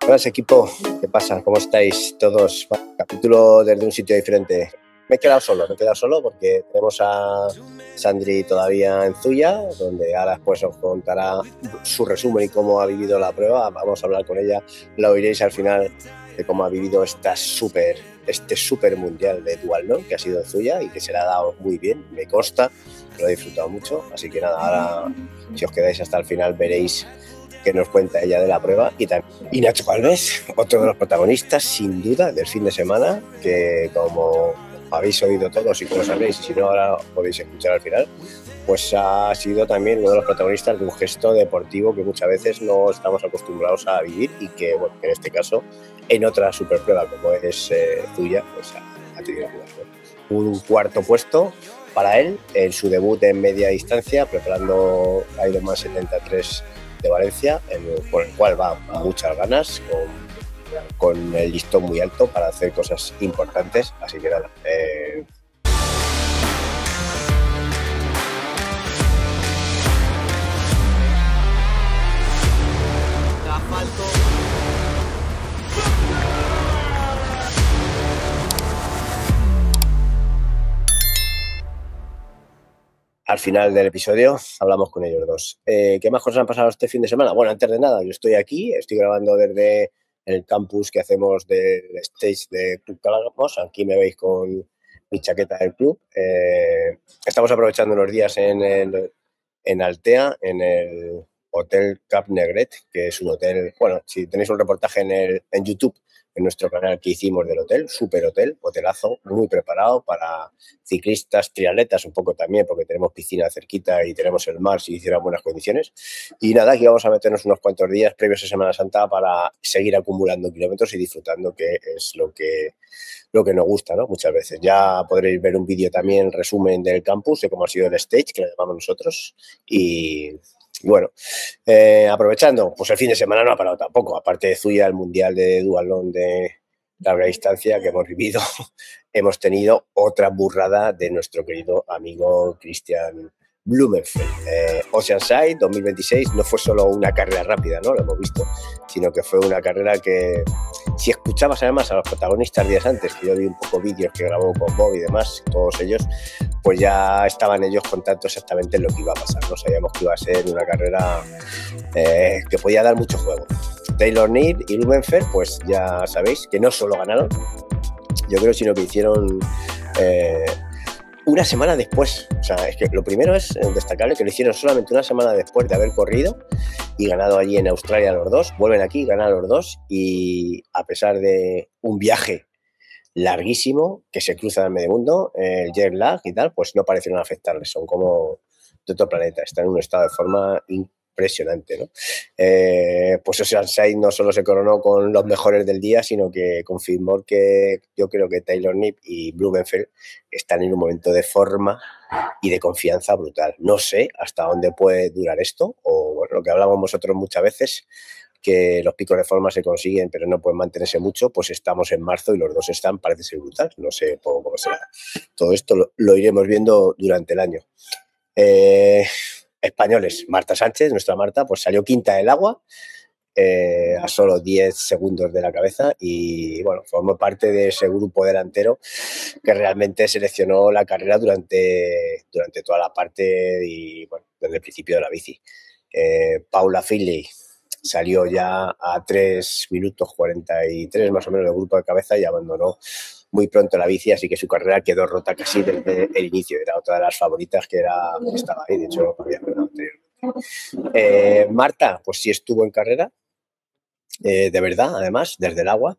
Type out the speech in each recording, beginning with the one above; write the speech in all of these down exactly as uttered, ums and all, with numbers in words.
Buenas equipo, ¿qué pasa? ¿Cómo estáis todos? Bueno, capítulo desde un sitio diferente. Me he quedado solo, me he quedado solo porque tenemos a Sandri todavía en Zuya, donde ahora después os contará su resumen y cómo ha vivido la prueba. Vamos a hablar con ella, la oiréis al final de cómo ha vivido esta super, este super mundial de Dual, que ha sido en Zuya y que se le ha dado muy bien, me consta, lo he disfrutado mucho. Así que nada, ahora si os quedáis hasta el final veréis que nos cuenta ella de la prueba. Y también y Nacho Alves, otro de los protagonistas sin duda del fin de semana, que como habéis oído todos y como sabréis, y si no ahora podéis escuchar al final, pues ha sido también uno de los protagonistas de un gesto deportivo que muchas veces no estamos acostumbrados a vivir y que, bueno, que en este caso en otra superprueba como es eh, Zuya, pues ha, ha tenido que darlo. Un cuarto puesto para él en su debut en media distancia, preparando Ironman setenta y tres de Valencia, en el, por el cual va a muchas ganas, con, con el listón muy alto para hacer cosas importantes. Así que nada, eh, al final del episodio hablamos con ellos dos. Eh, ¿Qué más cosas han pasado este fin de semana? Bueno, antes de nada, yo estoy aquí, estoy grabando desde el campus que hacemos del stage de Club Calagamos. Aquí me veis con mi chaqueta del club. Eh, estamos aprovechando unos días en, el, en Altea, en el Hotel Cap Negret, que es un hotel, bueno, si tenéis un reportaje en, el, en YouTube, en nuestro canal que hicimos del hotel, super hotel, hotelazo, muy preparado para ciclistas, triatletas un poco también, porque tenemos piscina cerquita y tenemos el mar si hicieran buenas condiciones. Y nada, aquí vamos a meternos unos cuantos días previos a Semana Santa para seguir acumulando kilómetros y disfrutando, que es lo que, lo que nos gusta, ¿no? Muchas veces. Ya podréis ver un vídeo también, resumen del campus, de cómo ha sido el stage, que lo llamamos nosotros. Y bueno, eh, aprovechando, pues el fin de semana no ha parado tampoco, aparte de Zuya, el Mundial de Dualón de larga distancia que hemos vivido, hemos tenido otra burrada de nuestro querido amigo Christian Blumenfeld. Eh, Oceanside dos mil veintiséis no fue solo una carrera rápida, ¿no? Lo hemos visto, sino que fue una carrera que, si escuchabas además a los protagonistas días antes, que yo vi un poco vídeos que grabó con Bob y demás, todos ellos, pues ya estaban ellos contando exactamente lo que iba a pasar, ¿no? Sabíamos que iba a ser una carrera eh, que podía dar mucho juego. Taylor Need y Blumenfeld, pues ya sabéis que no solo ganaron, yo creo, sino que hicieron eh, una semana después. O sea, es que lo primero es destacable que lo hicieron solamente una semana después de haber corrido y ganado allí en Australia los dos. Vuelven aquí, ganan los dos y a pesar de un viaje larguísimo que se cruza en medio mundo, el jet lag y tal, pues no parecieron afectarles. Son como de otro planeta, están en un estado de forma impresionante, ¿no? Eh, pues Oceanside no solo se coronó con los mejores del día, sino que confirmó que yo creo que Taylor Knibb y Blumenfeld están en un momento de forma y de confianza brutal. No sé hasta dónde puede durar esto, o bueno, lo que hablamos nosotros muchas veces, que los picos de forma se consiguen pero no pueden mantenerse mucho, pues estamos en marzo y los dos están, parece ser brutal, no sé cómo será. Todo esto lo, lo iremos viendo durante el año. Eh, españoles, Marta Sánchez, nuestra Marta, pues salió quinta del agua, eh, a solo diez segundos de la cabeza y bueno, formó parte de ese grupo delantero que realmente seleccionó la carrera durante, durante toda la parte y bueno, desde el principio de la bici. Eh, Paula Finley salió ya a tres minutos cuarenta y tres más o menos del grupo de cabeza y abandonó muy pronto la bici, así que su carrera quedó rota casi desde el inicio. Era otra de las favoritas que era, estaba ahí, de hecho había ganado anteriormente. Eh, Marta, pues sí estuvo en carrera, eh, de verdad, además, desde el agua.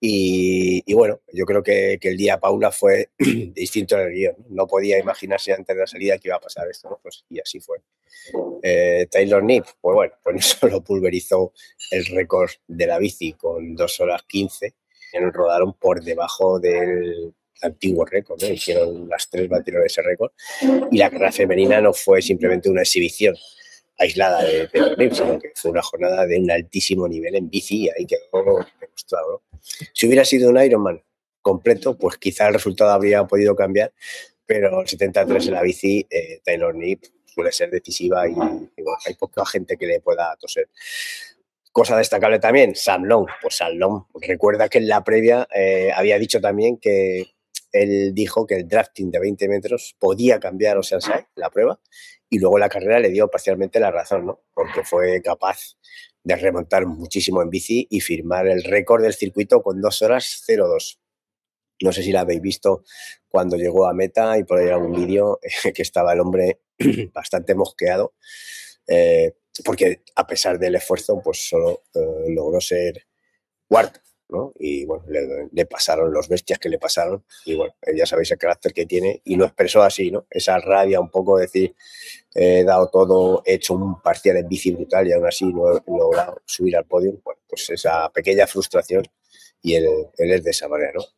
Y, y bueno, yo creo que, que el día Paula fue distinto del guión. No podía imaginarse antes de la salida que iba a pasar esto, ¿no? Pues, y así fue. Eh, Taylor Knibb, pues bueno, pues no solo pulverizó el récord de la bici con dos horas quince, rodaron por debajo del antiguo récord, ¿no? Hicieron las tres, batieron ese récord. Y la carrera femenina no fue simplemente una exhibición aislada de Taylor Knibb, sino que fue una jornada de un altísimo nivel en bici y ahí quedó demostrado, ¿no? Si hubiera sido un Ironman completo, pues quizá el resultado habría podido cambiar, pero el setenta y tres en la bici, eh, Taylor Knibb suele ser decisiva y, y bueno, hay poca gente que le pueda toser. Cosa destacable también, Sam Long. Pues Sam Long, recuerda que en la previa eh, había dicho también que él dijo que el drafting de veinte metros podía cambiar Oceanside, la prueba, y luego la carrera le dio parcialmente la razón, ¿no? Porque fue capaz de remontar muchísimo en bici y firmar el récord del circuito con dos horas cero dos. No sé si la habéis visto cuando llegó a meta y por ahí algún vídeo que estaba el hombre bastante mosqueado, eh, porque a pesar del esfuerzo, pues solo eh, logró ser cuarto, ¿no? Y bueno, le, le, pasaron los bestias que le pasaron y bueno, ya sabéis el carácter que tiene y lo expresó así, ¿no? Esa rabia un poco de decir, he dado todo, he hecho un parcial en bici brutal y aún así no he logrado subir al podio. Bueno, pues esa pequeña frustración y él, él es de esa manera, ¿no?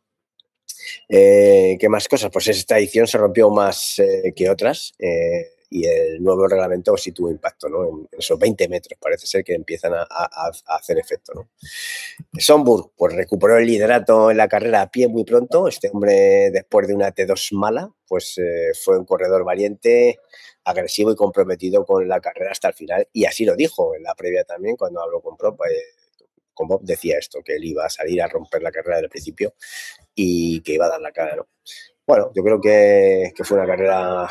Eh, ¿Qué más cosas? Pues esta edición se rompió más eh, que otras eh, y el nuevo reglamento sí tuvo impacto, ¿no? En esos veinte metros parece ser que empiezan a, a, a hacer efecto, ¿no? Sonburg pues recuperó el liderato en la carrera a pie muy pronto. Este hombre, después de una T dos mala, pues eh, fue un corredor valiente, agresivo y comprometido con la carrera hasta el final, y así lo dijo en la previa también cuando habló con Prop. Eh, con Bob decía esto, que él iba a salir a romper la carrera del principio y que iba a dar la cara, ¿no? Bueno, yo creo que, que fue una carrera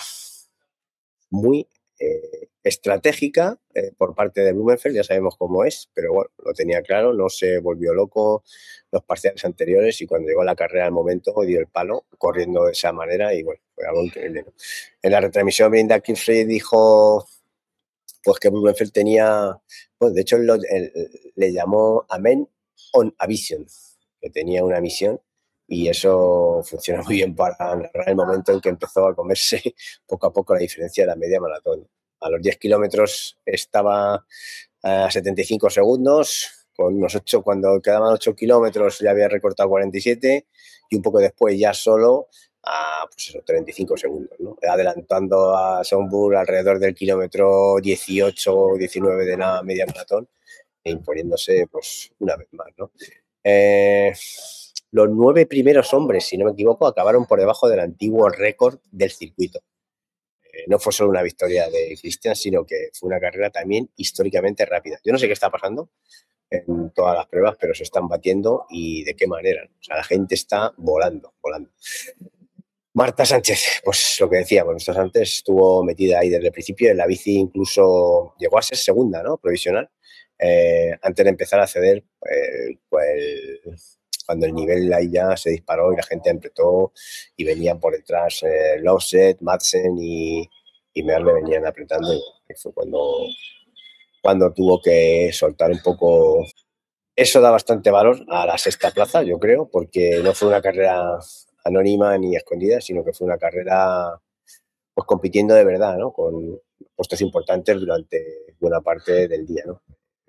muy eh, estratégica eh, por parte de Blummenfelt, ya sabemos cómo es, pero bueno, lo tenía claro, no se volvió loco los parciales anteriores y cuando llegó la carrera al momento dio el palo corriendo de esa manera y bueno, fue algo increíble, ¿no? En la retransmisión Brinda Kinfrey dijo pues que Blummenfelt tenía, pues de hecho él, lo, él, le llamó Amen on a Vision, que tenía una misión. Y eso funciona muy bien para narrar el momento en que empezó a comerse poco a poco la diferencia de la media maratón. A los diez kilómetros estaba a setenta y cinco segundos, con unos ocho, cuando quedaban ocho kilómetros ya había recortado cuarenta y siete y un poco después ya solo a pues eso, treinta y cinco segundos, ¿no? Adelantando a Sonburg alrededor del kilómetro dieciocho o diecinueve de la media maratón e imponiéndose pues una vez más, ¿no? Eh, los nueve primeros hombres, si no me equivoco, acabaron por debajo del antiguo récord del circuito. Eh, no fue solo una victoria de Cristian, sino que fue una carrera también históricamente rápida. Yo no sé qué está pasando en todas las pruebas, pero se están batiendo y de qué manera. O sea, la gente está volando, volando. Marta Sánchez, pues lo que decía, bueno, esto antes estuvo metida ahí desde el principio, en la bici incluso llegó a ser segunda, ¿no? Provisional, eh, antes de empezar a ceder, eh, pues, cuando el nivel ahí ya se disparó y la gente apretó y venían por detrás eh, Lowset, Madsen y, y Merle venían apretando y fue cuando, cuando tuvo que soltar un poco. Eso da bastante valor a la sexta plaza, yo creo, porque no fue una carrera anónima ni escondida, sino que fue una carrera pues compitiendo de verdad, ¿no? Con puestos importantes durante buena parte del día, ¿no?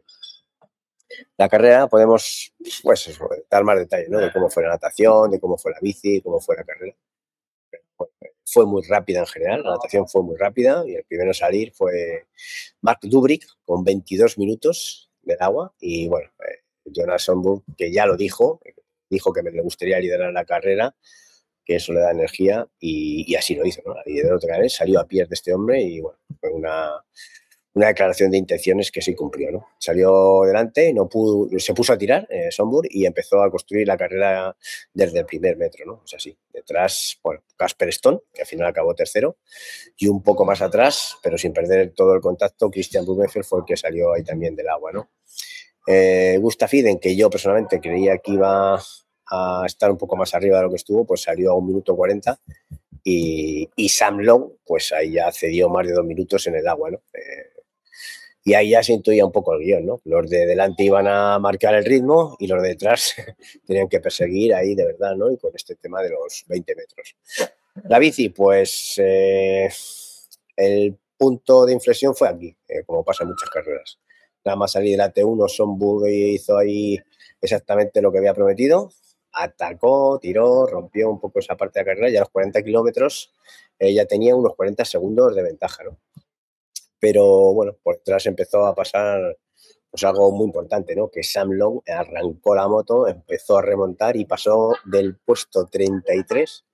La carrera podemos, pues eso, dar más detalles, ¿no? De cómo fue la natación, de cómo fue la bici, cómo fue la carrera. Fue muy rápida en general, la natación fue muy rápida y el primero a salir fue Mark Dubrick con veintidós minutos del agua y bueno, eh, Jonas Sonburg, que ya lo dijo, dijo que me le gustaría liderar la carrera, que eso le da energía y, y así lo hizo, ¿no? La lideró otra vez, salió a pie de este hombre y bueno, fue una, una declaración de intenciones que sí cumplió, ¿no? Salió delante, no pudo, se puso a tirar eh, Sonburg y empezó a construir la carrera desde el primer metro, ¿no? O sea, sí, detrás, bueno, Casper Stone, que al final acabó tercero, y un poco más atrás, pero sin perder todo el contacto, Christian Blumenfeld fue el que salió ahí también del agua, ¿no? Eh, Gustav Iden, que yo personalmente creía que iba a estar un poco más arriba de lo que estuvo, pues salió a un minuto cuarenta y, y Sam Long, pues ahí ya cedió más de dos minutos en el agua, ¿no? Eh, y ahí ya se intuía un poco el guión, ¿no? Los de delante iban a marcar el ritmo y los de detrás tenían que perseguir ahí de verdad, ¿no? Y con este tema de los veinte metros. La bici, pues eh, el punto de inflexión fue aquí, eh, como pasa en muchas carreras. Nada más salir de la T uno, Sonburg hizo ahí exactamente lo que había prometido, atacó, tiró, rompió un poco esa parte de la carrera y a los cuarenta kilómetros eh, ya tenía unos cuarenta segundos de ventaja, ¿no? Pero bueno, por detrás empezó a pasar pues algo muy importante, ¿no? Que Sam Long arrancó la moto, empezó a remontar y pasó del puesto treinta y tres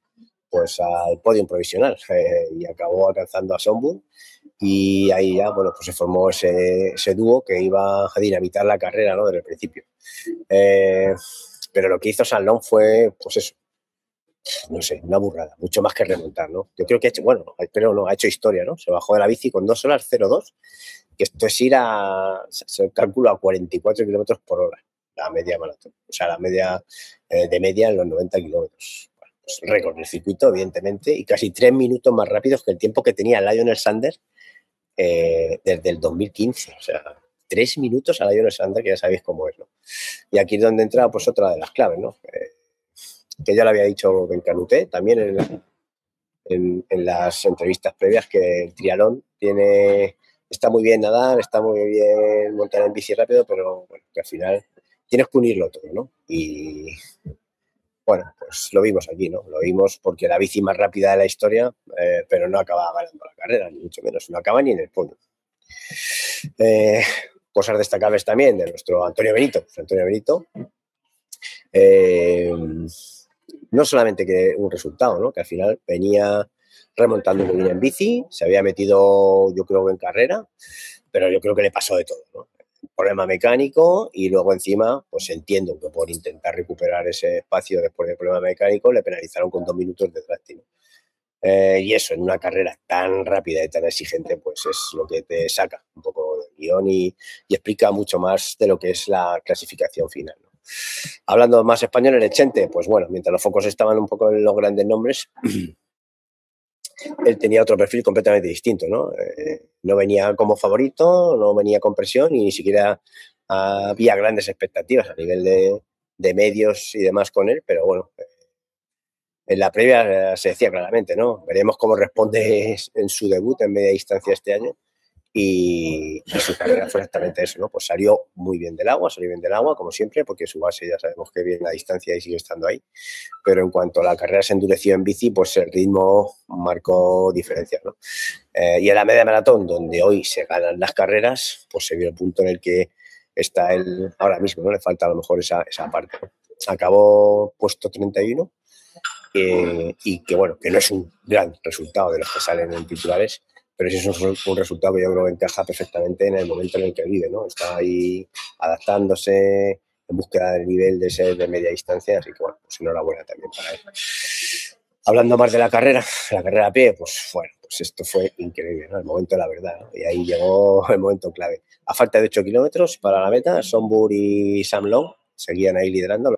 pues al podio provisional eh, y acabó alcanzando a Sonbu, y ahí ya, bueno, pues se formó ese, ese dúo que iba a dinamitar la carrera, ¿no?, desde el principio. Eh, pero lo que hizo Sanlón fue, pues eso, no sé, una burrada, mucho más que remontar, ¿no? Yo creo que ha hecho, bueno, pero no, ha hecho historia, ¿no? Se bajó de la bici con dos horas cero dos, que esto es ir a, se calcula a cuarenta y cuatro kilómetros por hora, la media maratón, o sea, la media eh, de media en los noventa kilómetros. Bueno, pues récord del circuito, evidentemente, y casi tres minutos más rápidos que el tiempo que tenía Lionel Sanders eh, desde el dos mil quince, o sea, tres minutos a Lionel Sanders, que ya sabéis cómo es, ¿no? Y aquí es donde entra, pues, otra de las claves, ¿no? Eh, que ya lo había dicho Ben Canuté también en, en, en las entrevistas previas, que el triatlón tiene, está muy bien nadar, está muy bien montar en bici rápido, pero bueno, que al final tienes que unirlo todo, ¿no? Y bueno, pues lo vimos aquí, ¿no? Lo vimos porque la bici más rápida de la historia, eh, pero no acaba ganando la carrera, ni mucho menos, no acaba ni en el podio. Eh, cosas destacables también de nuestro Antonio Benito. Pues Antonio Benito, eh, no solamente que un resultado, ¿no?, que al final venía remontando muy bien en bici, se había metido, yo creo, en carrera, pero yo creo que le pasó de todo, ¿no? Un problema mecánico, y luego encima, pues entiendo que por intentar recuperar ese espacio después del problema mecánico le penalizaron con dos minutos de drafting. Eh, y eso, en una carrera tan rápida y tan exigente, pues es lo que te saca un poco del guión y, y explica mucho más de lo que es la clasificación final, ¿no? Hablando más español, el Echente, pues bueno, mientras los focos estaban un poco en los grandes nombres, él tenía otro perfil completamente distinto, ¿no? Eh, no venía como favorito, no venía con presión, y ni siquiera había grandes expectativas a nivel de, de medios y demás con él, pero bueno, eh, en la previa se decía claramente, ¿no? Veremos cómo responde en su debut en media distancia este año, y, y su carrera fue exactamente eso, ¿no? Pues salió muy bien del agua, salió bien del agua, como siempre, porque su base ya sabemos que viene a distancia y sigue estando ahí, pero en cuanto a la carrera se endureció en bici, pues el ritmo marcó diferencias, ¿no? Eh, y en la media maratón, donde hoy se ganan las carreras, pues se vio el punto en el que está él ahora mismo, ¿no? Le falta a lo mejor esa, esa parte, ¿no? Acabó puesto treinta y uno, eh, y que bueno, que no es un gran resultado de los que salen en titulares, pero sí es un, un resultado que yo creo que encaja perfectamente en el momento en el que vive, ¿no? Está ahí adaptándose en búsqueda del nivel de ser de media distancia, así que bueno, pues enhorabuena también para él. Hablando más de la carrera, la carrera a pie, pues bueno, pues esto fue increíble, ¿no? El momento de la verdad, ¿no? Y ahí llegó el momento clave. A falta de ocho kilómetros para la meta, Sonbur y Sam Long seguían ahí liderando.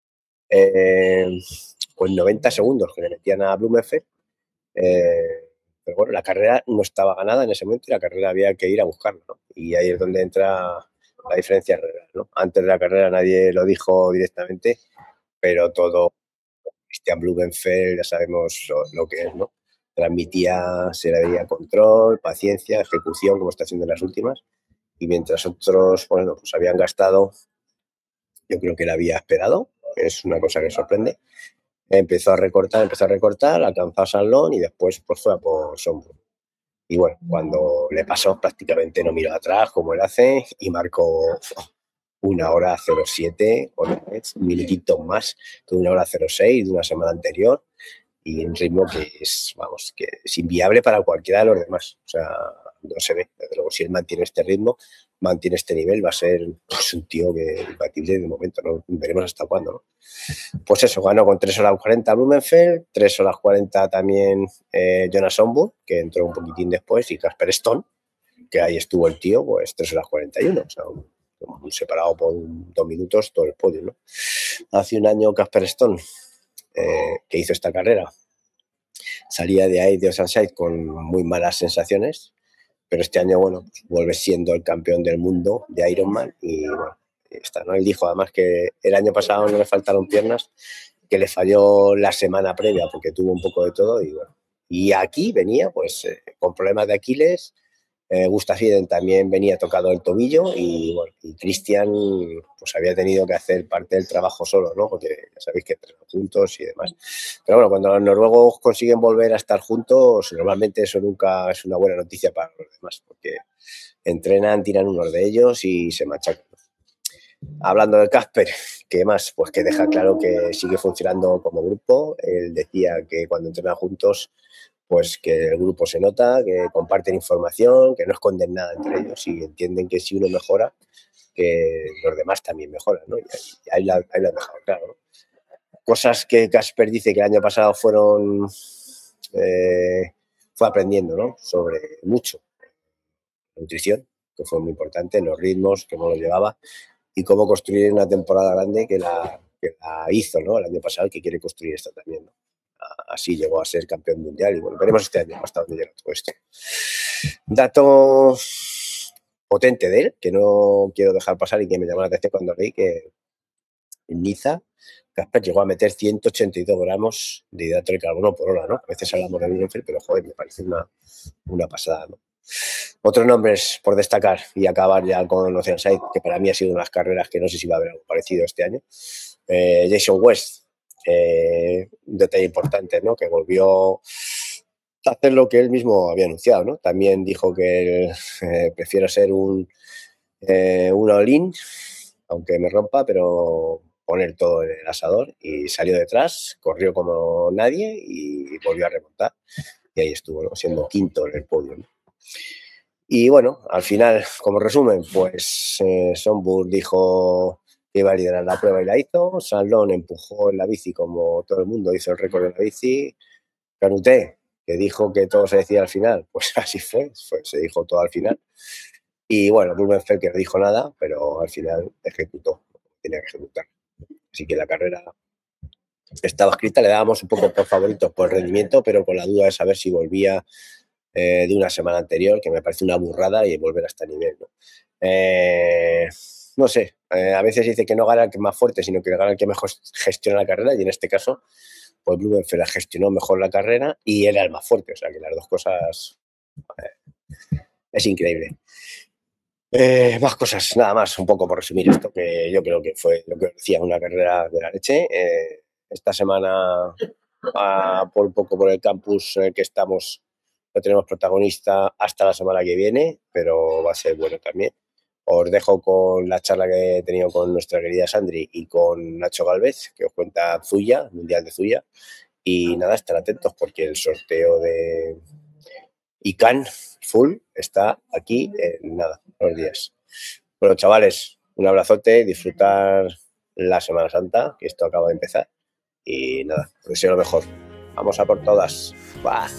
Eh, pues noventa segundos que le metían a Blumenfeld, eh, pero bueno, la carrera no estaba ganada en ese momento y la carrera había que ir a buscarla, ¿no? Y ahí es donde entra la diferencia real, ¿no? Antes de la carrera nadie lo dijo directamente, pero todo Christian Blumenfeld, ya sabemos lo, lo que es, ¿no? Transmitía, se le veía control, paciencia, ejecución, como está haciendo en las últimas, y mientras otros, bueno, pues habían gastado, yo creo que él había esperado, es una cosa que sorprende. Empezó a recortar, empezó a recortar, alcanzó a Sanlón y después pues fue a por Sonbur. Y bueno, cuando le pasó prácticamente no miró atrás como él hace y marcó una hora cero siete, un minutito más que una hora cero seis de una semana anterior, y un ritmo que es, vamos, que es inviable para cualquiera de los demás. O sea, no se ve. Desde luego, si él mantiene este ritmo, mantiene este nivel, va a ser pues, un tío que imbatible de momento, ¿no? Veremos hasta cuándo, ¿no? Pues eso, ganó con tres horas cuarenta Blumenfeld, tres horas cuarenta también eh, Jonas Sonbur, que entró un poquitín después, y Casper Stone, que ahí estuvo el tío, pues tres horas cuarenta y uno, o sea, un, un separado por un, dos minutos todo el podio, ¿no? Hace un año Casper Stone, eh, que hizo esta carrera, salía de ahí de Oceanside con muy malas sensaciones, pero este año, bueno, pues vuelve siendo el campeón del mundo de Ironman y bueno, está, ¿no? Él dijo además que el año pasado no le faltaron piernas, que le falló la semana previa porque tuvo un poco de todo y bueno, y aquí venía pues eh, con problemas de Aquiles. Eh, Gustafsson también venía tocado el tobillo y, bueno, y Christian pues había tenido que hacer parte del trabajo solo, ¿no? Porque ya sabéis que entrenan juntos y demás. Pero bueno, cuando los noruegos consiguen volver a estar juntos, normalmente eso nunca es una buena noticia para los demás, porque entrenan, tiran unos de ellos y se machacan. Hablando de Casper, ¿qué más? Pues que deja claro que sigue funcionando como grupo. Él decía que cuando entrenan juntos, pues que el grupo se nota, que comparten información, que no esconden nada entre ellos y entienden que si uno mejora, que los demás también mejoran, ¿no? Y ahí, lo han dejado claro, ¿no? Cosas que Casper dice que el año pasado fueron... Eh, fue aprendiendo, ¿no? Sobre mucho. Nutrición, que fue muy importante, los ritmos, que no lo llevaba, y cómo construir una temporada grande que la, que la hizo, ¿no? El año pasado, que quiere construir esta también, ¿no? Así llegó a ser campeón mundial y bueno, veremos este año hasta dónde llega todo esto. Dato potente de él, que no quiero dejar pasar y que me llamó la atención cuando leí que en Niza Casper llegó a meter ciento ochenta y dos gramos de hidrato de carbono por hora, ¿no? A veces hablamos de Blumenfeld, pero joder, me parece una, una pasada, ¿no? Otros nombres por destacar y acabar ya con Oceanside, que para mí ha sido unas carreras que no sé si va a haber algo parecido este año. Eh, Jason West, eh, un detalle importante, ¿no? Que volvió a hacer lo que él mismo había anunciado, ¿no? También dijo que él, eh, prefiero ser un, eh, un all-in, aunque me rompa, pero poner todo en el asador, y salió detrás, corrió como nadie y volvió a remontar. Y ahí estuvo, ¿no? Siendo quinto en el podio, ¿no? Y bueno, al final, como resumen, pues eh, Sonbur dijo que iba a liderar la prueba y la hizo. Salón empujó en la bici como todo el mundo, hizo el récord de la bici. Canuté, que dijo que todo se decía al final, pues así fue, fue se dijo todo al final. Y bueno, Blumenfeld, que no dijo nada, pero al final ejecutó, tenía que ejecutar. Así que la carrera estaba escrita, le dábamos un poco por favoritos por el rendimiento, pero con la duda de saber si volvía Eh, de una semana anterior, que me parece una burrada, y volver a este nivel, ¿no? Eh, no sé, eh, a veces dice que no gana el que más fuerte, sino que gana el que mejor gestiona la carrera, y en este caso, pues Blumenfeld gestionó mejor la carrera y era el más fuerte, o sea que las dos cosas eh, es increíble. Eh, más cosas, nada más, un poco por resumir esto, que yo creo que fue lo que decía, una carrera de la leche. Eh, esta semana, a, por un poco por el campus en el que estamos, no tenemos protagonista hasta la semana que viene, pero va a ser bueno también. Os dejo con la charla que he tenido con nuestra querida Sandri y con Nacho Galvez, que os cuenta Zuya, Mundial de Zuya. Y nada, estar atentos porque el sorteo de I C A N Full está aquí en nada, unos días. Bueno, chavales, un abrazote, disfrutar la Semana Santa, que esto acaba de empezar. Y nada, os deseo lo mejor. Vamos a por todas. ¡Bah!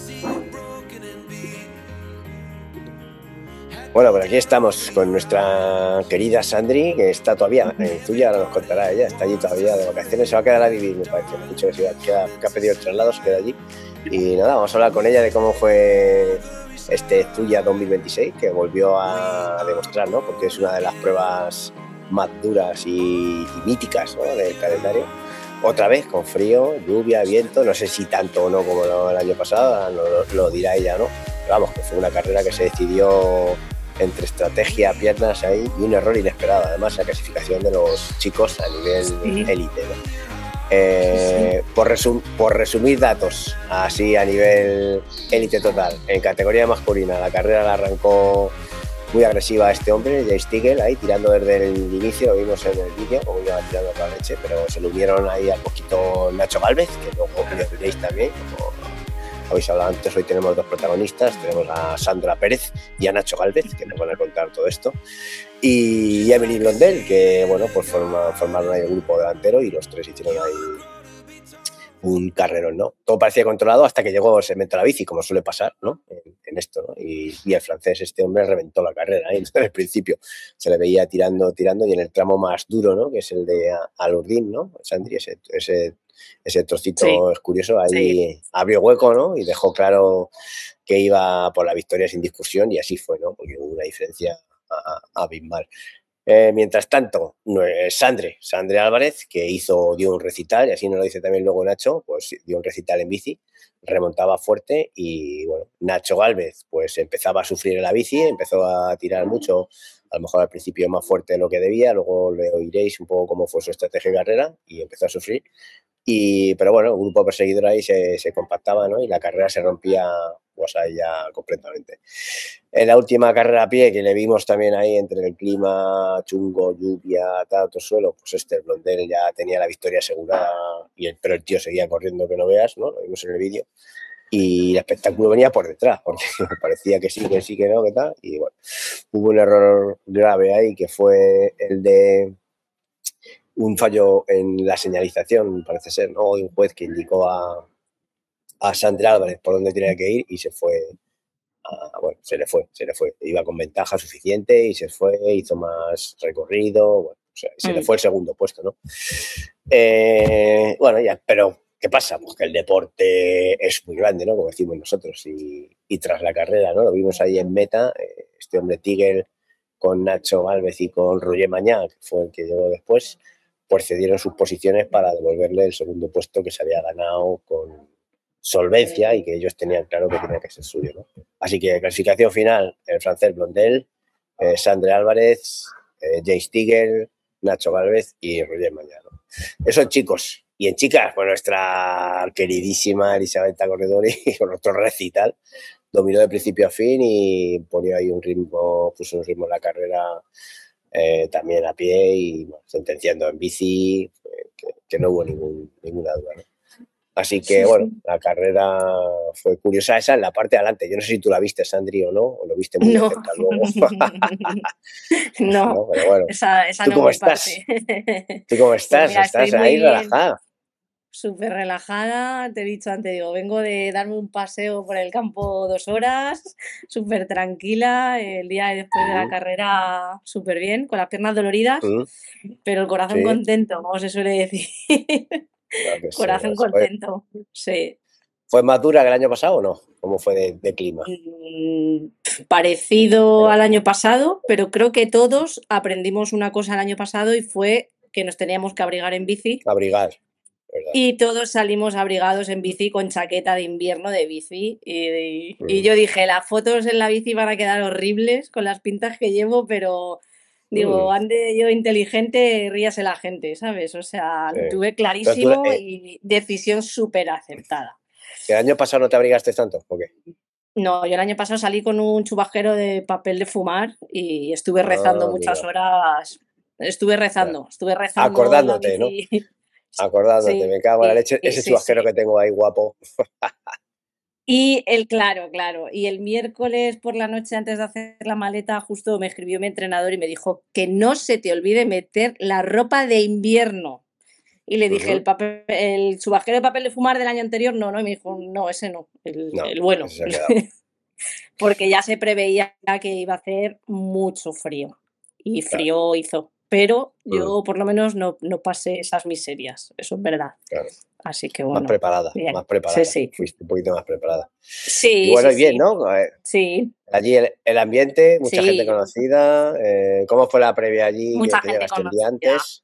Bueno, por aquí estamos con nuestra querida Sandri, que está todavía en Zuya, ahora nos contará ella, está allí todavía de vacaciones, se va a quedar a vivir, me parece. Escucho que, se queda, que ha pedido el traslado, se queda allí. Y nada, vamos a hablar con ella de cómo fue este Zuya dos mil veintiséis, que volvió a demostrar, ¿no? Porque es una de las pruebas más duras y, y míticas, ¿no?, del calendario. Otra vez con frío, lluvia, viento, no sé si tanto o no como el año pasado, lo, lo dirá ella, ¿no? Pero vamos, que fue una carrera que se decidió entre estrategia, piernas ahí y un error inesperado. Además, la clasificación de los chicos a nivel élite, sí. ¿No? Eh, sí. por, resum por resumir datos, así a nivel élite total, en categoría masculina, la carrera la arrancó muy agresiva este hombre, Jay Stigel, ahí tirando desde el inicio, lo vimos en el vídeo, como iba tirando la leche, pero se le unieron ahí al poquito Nacho Galvez, que luego veréis también, como habéis hablado antes. Hoy tenemos dos protagonistas, tenemos a Sandra Pérez y a Nacho Galvez, que nos van a contar todo esto, y Emily Blondel, que bueno, pues forma, formaron ahí el grupo delantero y los tres hicieron ahí un carrerón, ¿no? Todo parecía controlado hasta que llegó el segmento de la bici, como suele pasar, ¿no? En, en esto, ¿no? Y, y el francés, este hombre, reventó la carrera, ¿eh? En el principio se le veía tirando, tirando, y en el tramo más duro, ¿no?, que es el de Alurdín, ¿no? Sandri, ese, ese, ese trocito sí. Es curioso, ahí sí. Abrió hueco, ¿no? Y dejó claro que iba por la victoria sin discusión, y así fue, ¿no? Porque hubo una diferencia abismal. Eh, mientras tanto, Sandre, Sandre Álvarez, que hizo, dio un recital, y así nos lo dice también luego Nacho, pues dio un recital en bici, remontaba fuerte, y bueno, Nacho Galvez pues empezaba a sufrir en la bici, empezó a tirar mucho, a lo mejor al principio más fuerte de lo que debía, luego le oiréis un poco cómo fue su estrategia de carrera, y empezó a sufrir, Y, pero bueno, un grupo perseguidor ahí se, se compactaba, ¿no? Y la carrera se rompía pues ahí ya completamente. En la última carrera a pie, que le vimos también ahí entre el clima chungo, lluvia, tal, otro suelo, pues este, el Blondel ya tenía la victoria asegurada, y el, pero el tío seguía corriendo que no veas, ¿no? Lo vimos en el vídeo. Y el espectáculo venía por detrás, porque parecía que sí, que sí, que no, que tal. Y bueno, hubo un error grave ahí, que fue el de un fallo en la señalización, parece ser, ¿no? Un juez que indicó a, a Sandra Álvarez por dónde tenía que ir y se fue. A, bueno, se le fue, se le fue. Iba con ventaja suficiente y se fue, hizo más recorrido. Bueno, o sea, se mm. le fue el segundo puesto, ¿no? Eh, bueno, ya, pero ¿qué pasa? Pues que el deporte es muy grande, ¿no? Como decimos nosotros. Y, y tras la carrera, ¿no? Lo vimos ahí en meta, eh, este hombre Tigel con Nacho Gálvez y con Roger Mañá, que fue el que llegó después, pues cedieron sus posiciones para devolverle el segundo puesto que se había ganado con solvencia y que ellos tenían claro que tenía que ser suyo, ¿no? Así que clasificación final, el francés Blondel, eh, Sandra Álvarez, eh, James Tigel, Nacho Gálvez y Roger Mañá, ¿no? Esos chicos. Y en chicas, pues nuestra queridísima Elisabetta Corredori con nuestro recital dominó de principio a fin y ponía ahí un ritmo, puso un ritmo en la carrera eh, también a pie y bueno, sentenciando en bici, eh, que, que no hubo ningún, ninguna duda, ¿no? Así que, sí, bueno, sí. La carrera fue curiosa. Esa en la parte de adelante. Yo no sé si tú la viste, Sandri, o no, o lo viste muy no. de cerca luego. no, no, pero bueno. Esa, esa ¿Tú no cómo estás? Parte. ¿Tú cómo estás? Pues mira, ¿Estás ahí bien. relajada? Súper relajada, te he dicho antes, digo, vengo de darme un paseo por el campo dos horas, súper tranquila, el día después de la carrera súper bien, con las piernas doloridas, mm. pero el corazón sí. contento, como se suele decir. Claro corazón sí, contento, Oye, sí. ¿Fue más dura que el año pasado o no? ¿Cómo fue de, de clima? Mm, parecido bueno. al año pasado, pero creo que todos aprendimos una cosa el año pasado y fue que nos teníamos que abrigar en bici. Abrigar. ¿verdad? Y todos salimos abrigados en bici con chaqueta de invierno de bici. Y, mm. y yo dije, las fotos en la bici van a quedar horribles con las pintas que llevo, pero digo, mm. ande yo inteligente, ríase la gente, ¿sabes? O sea, sí. lo tuve clarísimo tú, eh, y decisión súper acertada. ¿El año pasado no te abrigaste tanto? ¿O qué? No, yo el año pasado salí con un chubasquero de papel de fumar y estuve rezando ah, muchas mira. horas. Estuve rezando, ya. estuve rezando. Acordándote, ¿no? Acordándote, sí, me cago en la leche, ese sí, chubasquero sí. que tengo ahí guapo. Y el, claro, claro, y el miércoles por la noche antes de hacer la maleta justo me escribió mi entrenador y me dijo que no se te olvide meter la ropa de invierno. Y le dije, uh-huh. el, papel, el chubasquero de papel de fumar del año anterior, no, no, y me dijo, no, ese no, el, no, el bueno. Ese se ha quedado. Porque ya se preveía que iba a hacer mucho frío, y frío claro. hizo. Pero yo, por lo menos, no, no pasé esas miserias, eso es verdad. Claro. Así que bueno. Más preparada, bien. más preparada. Sí, sí. Fuiste un poquito más preparada. Sí, y bueno, sí, y bien, sí. ¿no? A ver, sí. allí el, el ambiente, mucha sí. gente conocida. Eh, ¿Cómo fue la previa allí? Mucha que gente llegaste conocida. el día antes?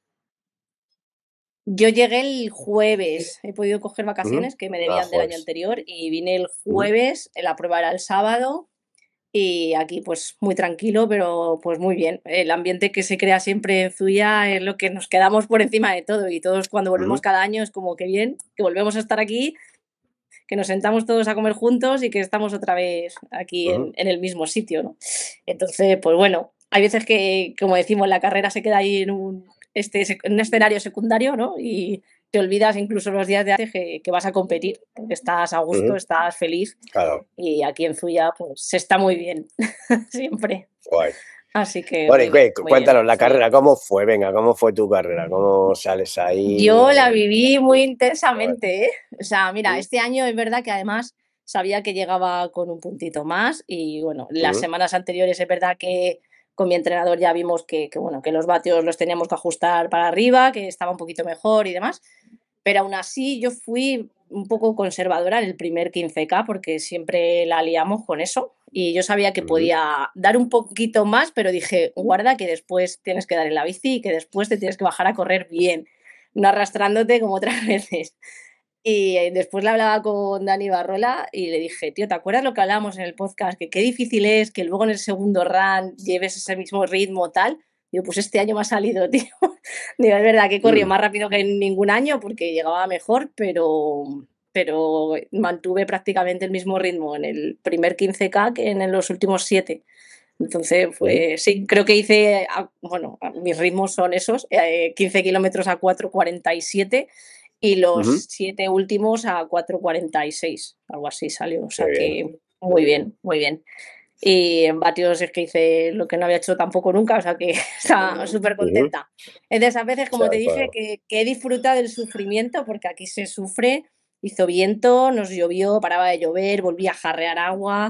Yo llegué el jueves, he podido coger vacaciones uh-huh. que me debían ah, del año anterior y vine el jueves, uh-huh. la prueba era el sábado. Y aquí pues muy tranquilo, pero pues muy bien. El ambiente que se crea siempre en Zuya es lo que nos quedamos por encima de todo y todos cuando volvemos uh-huh. cada año es como que bien, que volvemos a estar aquí, que nos sentamos todos a comer juntos y que estamos otra vez aquí uh-huh. en, en el mismo sitio, ¿no? Entonces, pues bueno, hay veces que, como decimos, la carrera se queda ahí en un, este, en un escenario secundario, ¿no? Y te olvidas incluso los días de antes que, que vas a competir, porque estás a gusto, uh-huh. estás feliz. Claro. Y aquí en Zuya, pues se está muy bien, siempre. Guay. Así que. Bueno, y bien, cuéntanos bien, la sí. carrera, ¿cómo fue? Venga, ¿cómo fue tu carrera? ¿Cómo sales ahí? Yo la viví muy intensamente, ¿eh? O sea, mira, uh-huh. este año es verdad que además sabía que llegaba con un puntito más y bueno, las uh-huh. semanas anteriores es verdad que con mi entrenador ya vimos que, que, bueno, que los vatios los teníamos que ajustar para arriba, que estaba un poquito mejor y demás, pero aún así yo fui un poco conservadora en el primer quince K porque siempre la liamos con eso y yo sabía que uh-huh. podía dar un poquito más, pero dije, guarda que después tienes que dar en la bici y que después te tienes que bajar a correr bien, no arrastrándote como otras veces. Y después le hablaba con Dani Barrola y le dije, tío, ¿te acuerdas lo que hablábamos en el podcast? Que qué difícil es que luego en el segundo run lleves ese mismo ritmo tal. Digo, pues este año me ha salido, tío. Digo, es verdad que corrió Mm. más rápido que en ningún año porque llegaba mejor, pero, pero mantuve prácticamente el mismo ritmo en el primer quince K que en los últimos siete. Entonces, pues sí, creo que hice, bueno, mis ritmos son esos, eh, quince kilómetros a cuatro cuarenta y siete y los Ujú. siete últimos a cuatro cuarenta y seis, algo así salió, o Qué sea bien. que muy bien, muy bien. Y en vatios es que hice lo que no había hecho tampoco nunca, o sea que estaba súper Ujú. contenta. Es de esas veces, O sea, como te dije, claro. que, que he disfrutado del sufrimiento, porque aquí se sufre, hizo viento, nos llovió, paraba de llover, volví a jarrear agua,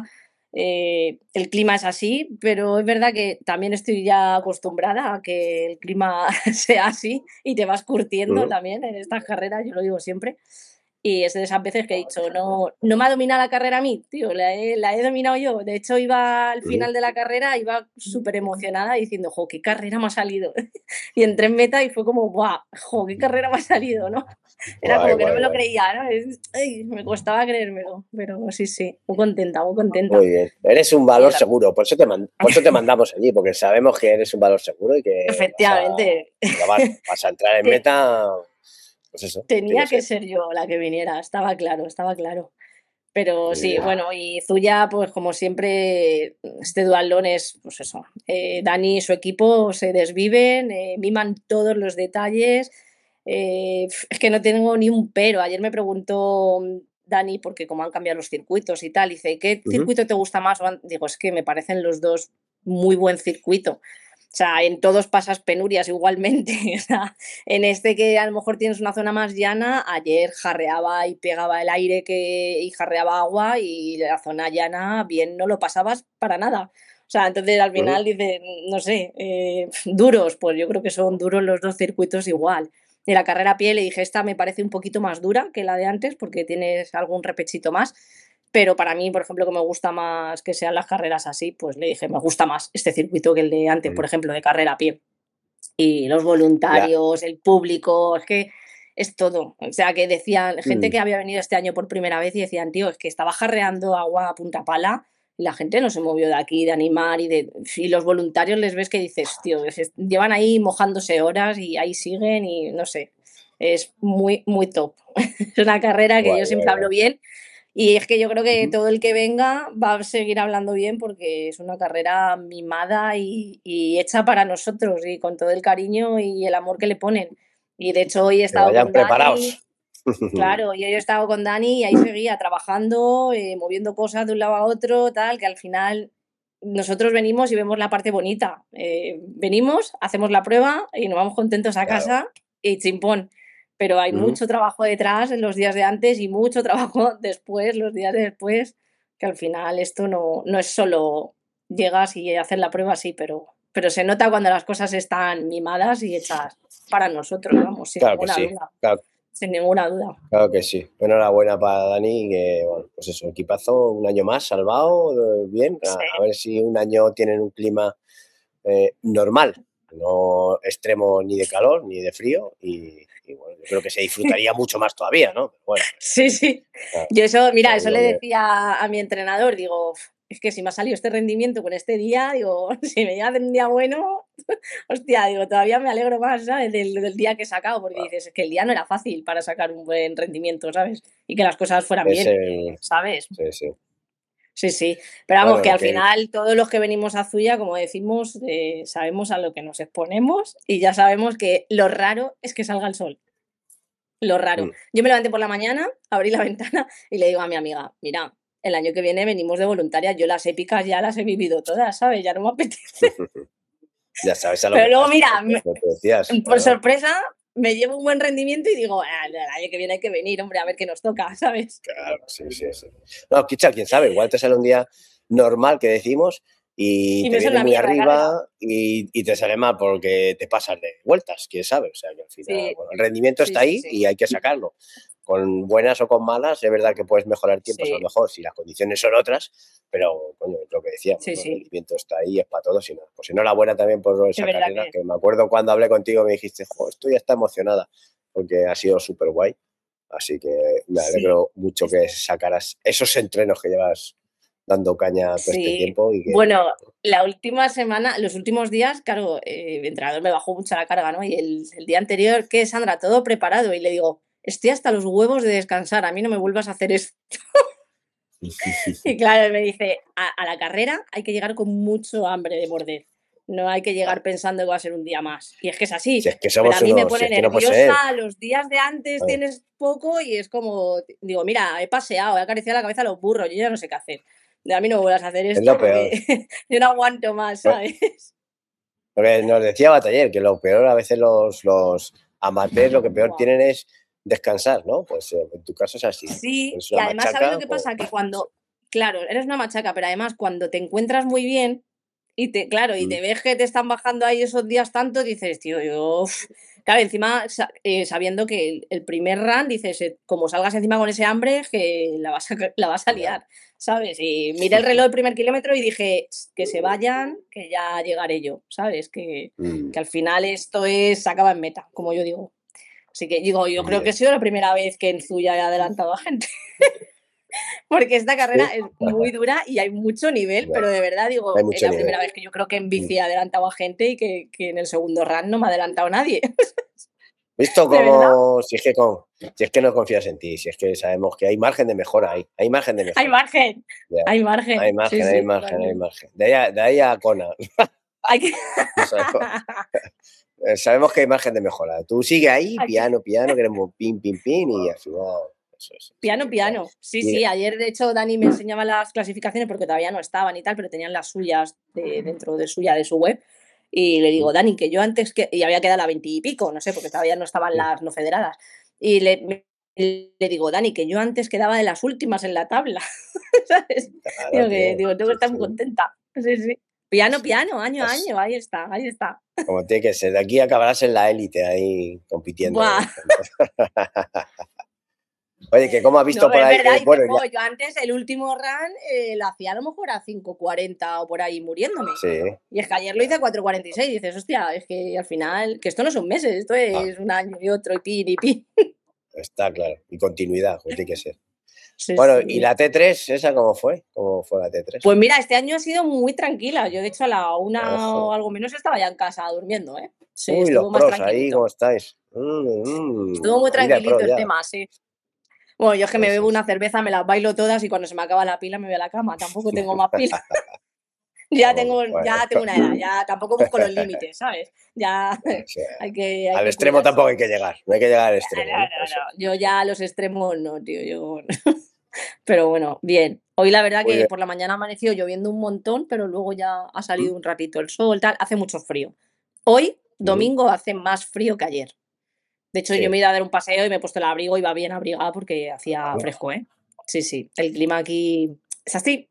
eh, el clima es así, pero es verdad que también estoy ya acostumbrada a que el clima sea así y te vas curtiendo Ujú. también en estas carreras, yo lo digo siempre. Y es de esas veces que he dicho, no, no me ha dominado la carrera a mí, tío, la he, la he dominado yo. De hecho, iba al Ujú. final de la carrera, iba súper emocionada diciendo, jo, qué carrera me ha salido. Y entré en meta y fue como, guau, jo, qué carrera me ha salido, ¿no? Era Guay, como que no guay, me lo guay. creía, ¿no? Es- ay, me costaba creérmelo, pero sí, sí, muy contenta, muy contenta. Muy bien. Eres un Y valor era- seguro, por eso te man- por eso te mandamos allí, porque sabemos que eres un valor seguro y que vas a, Efectivamente, que vas, vas a entrar en te- meta, pues eso, como tiene tenía que que ser. ser yo la que viniera, estaba claro, estaba claro. Pero Muy sí, bien. bueno, y Zuya, pues como siempre, este duatlón es, pues eso, eh, Dani y su equipo se desviven, eh, miman todos los detalles, eh, es que no tengo ni un pero. Ayer me preguntó Dani, porque como han cambiado los circuitos y tal, dice, ¿qué Ujú. circuito te gusta más? Digo, es que me parecen los dos muy buen circuito. O sea, en todos pasas penurias igualmente. O sea, en este que a lo mejor tienes una zona más llana, ayer jarreaba y pegaba el aire que, y jarreaba agua y la zona llana bien no lo pasabas para nada. O sea, entonces al Ujú. final dice, no sé, eh, duros, pues yo creo que son duros los dos circuitos igual. De la carrera a pie le dije, esta me parece un poquito más dura que la de antes porque tienes algún repechito más, pero para mí, por ejemplo, que me gusta más que sean las carreras así, pues le dije, me gusta más este circuito que el de antes, por Ujú. ejemplo, de carrera a pie. Y los La, voluntarios, el público, es que es todo. O sea, que decían, gente mm, que había venido este año por primera vez y decían, tío, es que estaba jarreando agua a punta pala y la gente no se movió de aquí, de animar y de... Y los voluntarios les ves que dices, tío, es- llevan ahí mojándose horas y ahí siguen y no sé, es muy, muy top. Es una carrera que guay, yo siempre guay, hablo guay. bien y es que yo creo que Ujú. todo el que venga va a seguir hablando bien porque es una carrera mimada y, y hecha para nosotros y con todo el cariño y el amor que le ponen. Y de hecho hoy he Que estado vayan con Dani, preparados. claro, y hoy he estado con Dani y ahí seguía trabajando, eh, moviendo cosas de un lado a otro, tal, que al final nosotros venimos y vemos la parte bonita. Eh, venimos, hacemos la prueba y nos vamos contentos a Claro. casa y chimpón, pero hay Ujú. mucho trabajo detrás en los días de antes y mucho trabajo después, los días de después, que al final esto no, no es solo llegas y hacer la prueba, sí, pero, pero se nota cuando las cosas están mimadas y hechas para nosotros, vamos, sin Claro que ninguna sí, duda, claro, sin ninguna duda. claro que sí. Enhorabuena para Dani, que bueno, pues eso, equipazo, un año más salvado, eh, bien. A, Sí, a ver si un año tienen un clima eh, normal, no extremo ni de calor ni de frío. Y, y, bueno, yo creo que se disfrutaría mucho más todavía, ¿no? Pero bueno, sí, sí. claro, Yo eso, ya mira, eso digo le que decía a mi entrenador, digo, es que si me ha salido este rendimiento con este día, digo, si me llega a hacer un día bueno, hostia, digo, todavía me alegro más, ¿sabes? Del, del día que he sacado, porque bueno, dices, es que el día no era fácil para sacar un buen rendimiento, ¿sabes? Y que las cosas fueran es bien, el... ¿sabes? Sí, sí. Sí, sí. Pero vamos, Bueno, que lo al que... final todos los que venimos a Zuya, como decimos, eh, sabemos a lo que nos exponemos y ya sabemos que lo raro es que salga el sol. Lo raro. Mm. Yo me levanté por la mañana, abrí la ventana y le digo a mi amiga, mira, el año que viene venimos de voluntarias, yo las épicas ya las he vivido todas, ¿sabes? Ya no me apetece. Ya sabes a lo Pero que luego, vas, mira, claro, me- lo que decías, por claro. sorpresa, me llevo un buen rendimiento y digo, "Ah, el año que viene hay que venir, hombre, a ver qué nos toca, ¿sabes? Claro, sí, sí, sí. No, quizá, quién sabe, igual te sale un día normal que decimos y Y te me sale viene una muy mierda de carrera. arriba y, y te sale mal porque te pasas de vueltas, quién sabe. O sea, que al final, Sí, bueno, el rendimiento sí, está sí, ahí sí. y hay que sacarlo. Con buenas o con malas, es verdad que puedes mejorar tiempos a lo Sí, mejor si las condiciones son otras, pero coño, es lo que decíamos, sí, ¿no? El sí. rendimiento está ahí, es para todos y nada. Pues enhorabuena también por Es esa verdad carrera, que que me acuerdo cuando hablé contigo me dijiste, jo, estoy ya está emocionada, porque ha sido súper guay. Así que me sí. alegro mucho que sacaras esos entrenos que llevas dando caña todo sí. este tiempo. Y que... Bueno, la última semana, los últimos días, claro, eh, el entrenador me bajó mucho la carga, ¿no? Y el, el día anterior, ¿qué, Sandra? Todo preparado. Y le digo, estoy hasta los huevos de descansar, a mí no me vuelvas a hacer esto. Y claro, me dice, a, a la carrera hay que llegar con mucho hambre de morder. No hay que llegar pensando que va a ser un día más. Y es que es así. Si es que somos pero a mí unos, me pone si es que no puede nerviosa, ser. los días de antes Ay. tienes poco y es como, digo, mira, he paseado, he acariciado la cabeza a los burros, yo ya no sé qué hacer. De a mí no me vuelvas a hacer esto Es lo porque yo no aguanto más, ¿sabes? Porque nos decía Bataller que lo peor a veces los, los amateurs lo que peor Wow. tienen es descansar, ¿no? Pues eh, en tu caso es así. Sí, Es y una además, machaca, ¿sabes lo que pues, pasa? Que cuando, claro, eres una machaca, pero además cuando te encuentras muy bien y te, claro, y mm, te ves que te están bajando ahí esos días tanto, dices, tío, yo, uf. Claro, encima sa- eh, sabiendo que el, el primer run, dices, eh, como salgas encima con ese hambre, que la vas a, la vas a ya. liar, ¿sabes? Y miré el reloj del primer kilómetro y dije, "Ch, que se vayan, que ya llegaré yo", ¿sabes? Que, Mm, que al final esto es, se acaba en meta, como yo digo. Así que digo, yo creo que bien. ha sido la primera vez que en Zuya he adelantado a gente. Porque esta carrera Sí, es muy dura y hay mucho nivel, ya, pero de verdad hay digo, es mucho la nivel. primera vez que yo creo que en Mm. bici he adelantado a gente y que, que en el segundo run no me ha adelantado nadie. Visto De verdad, como, si es que con, si es que no confías en ti, si es que sabemos que hay margen de mejora ahí, hay margen de hay mejora. margen, Ya. hay Hay margen, sí, margen, hay sí, margen, hay totalmente. margen. De ahí a, de ahí a Kona. Hay que... Sabemos, eh, sabemos que hay margen de mejora. Tú sigue ahí, hay que... piano, piano, queremos pin, pin, pin, y al final, eso es. Sí, Piano, o sea, piano. Sí, y- sí, ayer de hecho Dani me enseñaba las clasificaciones porque todavía no estaban y tal, pero tenían las suyas de, dentro de suya, de su web. Y le digo, Dani, que yo antes que. Y había quedado a veinte y pico, no sé, porque todavía no estaban las no federadas. Y le, me- le digo, Dani, que yo antes quedaba de las últimas en la tabla. ¿Sabes? claro, Digo, que, tío. digo, tengo que Sí, estar muy sí. contenta. Sí, sí. Piano, Sí. piano, año a Es año, ahí está, ahí está. como tiene que ser. De aquí acabarás en la élite ahí compitiendo. Buah. Oye, que como has No, visto pero por es ahí, verdad, eh, y que bueno, ya. jo, yo antes el último run eh, lo hacía a lo mejor a cinco cuarenta o por ahí muriéndome. Sí, Y es que ayer lo hice a cuatro cuarenta y seis y dices, hostia, es que al final, que esto no son meses, esto ah, es un año y otro y pin y pin. está claro. Y continuidad, como tiene que ser. Sí, Bueno, ¿y sí. la T tres, esa cómo fue? ¿Cómo fue la T tres? Pues mira, este año ha sido muy tranquila. Yo de hecho a la una o Ojo. algo menos estaba ya en casa durmiendo, ¿eh? Sí, Uy, los estuvo más pros ahí, ¿cómo tranquilito. estáis? Mm, Estuvo muy mm, vida de pro tranquilito el ya. tema, sí. Bueno, yo es que me Eso bebo es. una cerveza, me las bailo todas y cuando se me acaba la pila me voy a la cama. Tampoco tengo más pila. Ya Tampoco, tengo, bueno. ya tengo una edad, ya tampoco busco los límites, ¿sabes? Ya O sea, hay que, hay al que extremo tampoco cuidarse. hay que llegar. No hay que llegar al Ah, extremo, no, ¿no? no, Eso no. es. Yo ya a los extremos no, tío. Yo... Pero bueno, bien. Hoy la verdad Muy que bien. por la mañana ha amanecido lloviendo un montón, pero luego ya ha ¿Mm? salido un ratito el sol, tal. Hace mucho frío. Hoy, Ujú. domingo, hace más frío que ayer. De hecho, yo me Sí. he ido a dar un paseo y me he puesto el abrigo y va bien abrigada porque hacía Ujú. fresco, ¿eh? Sí, sí. El clima aquí es así,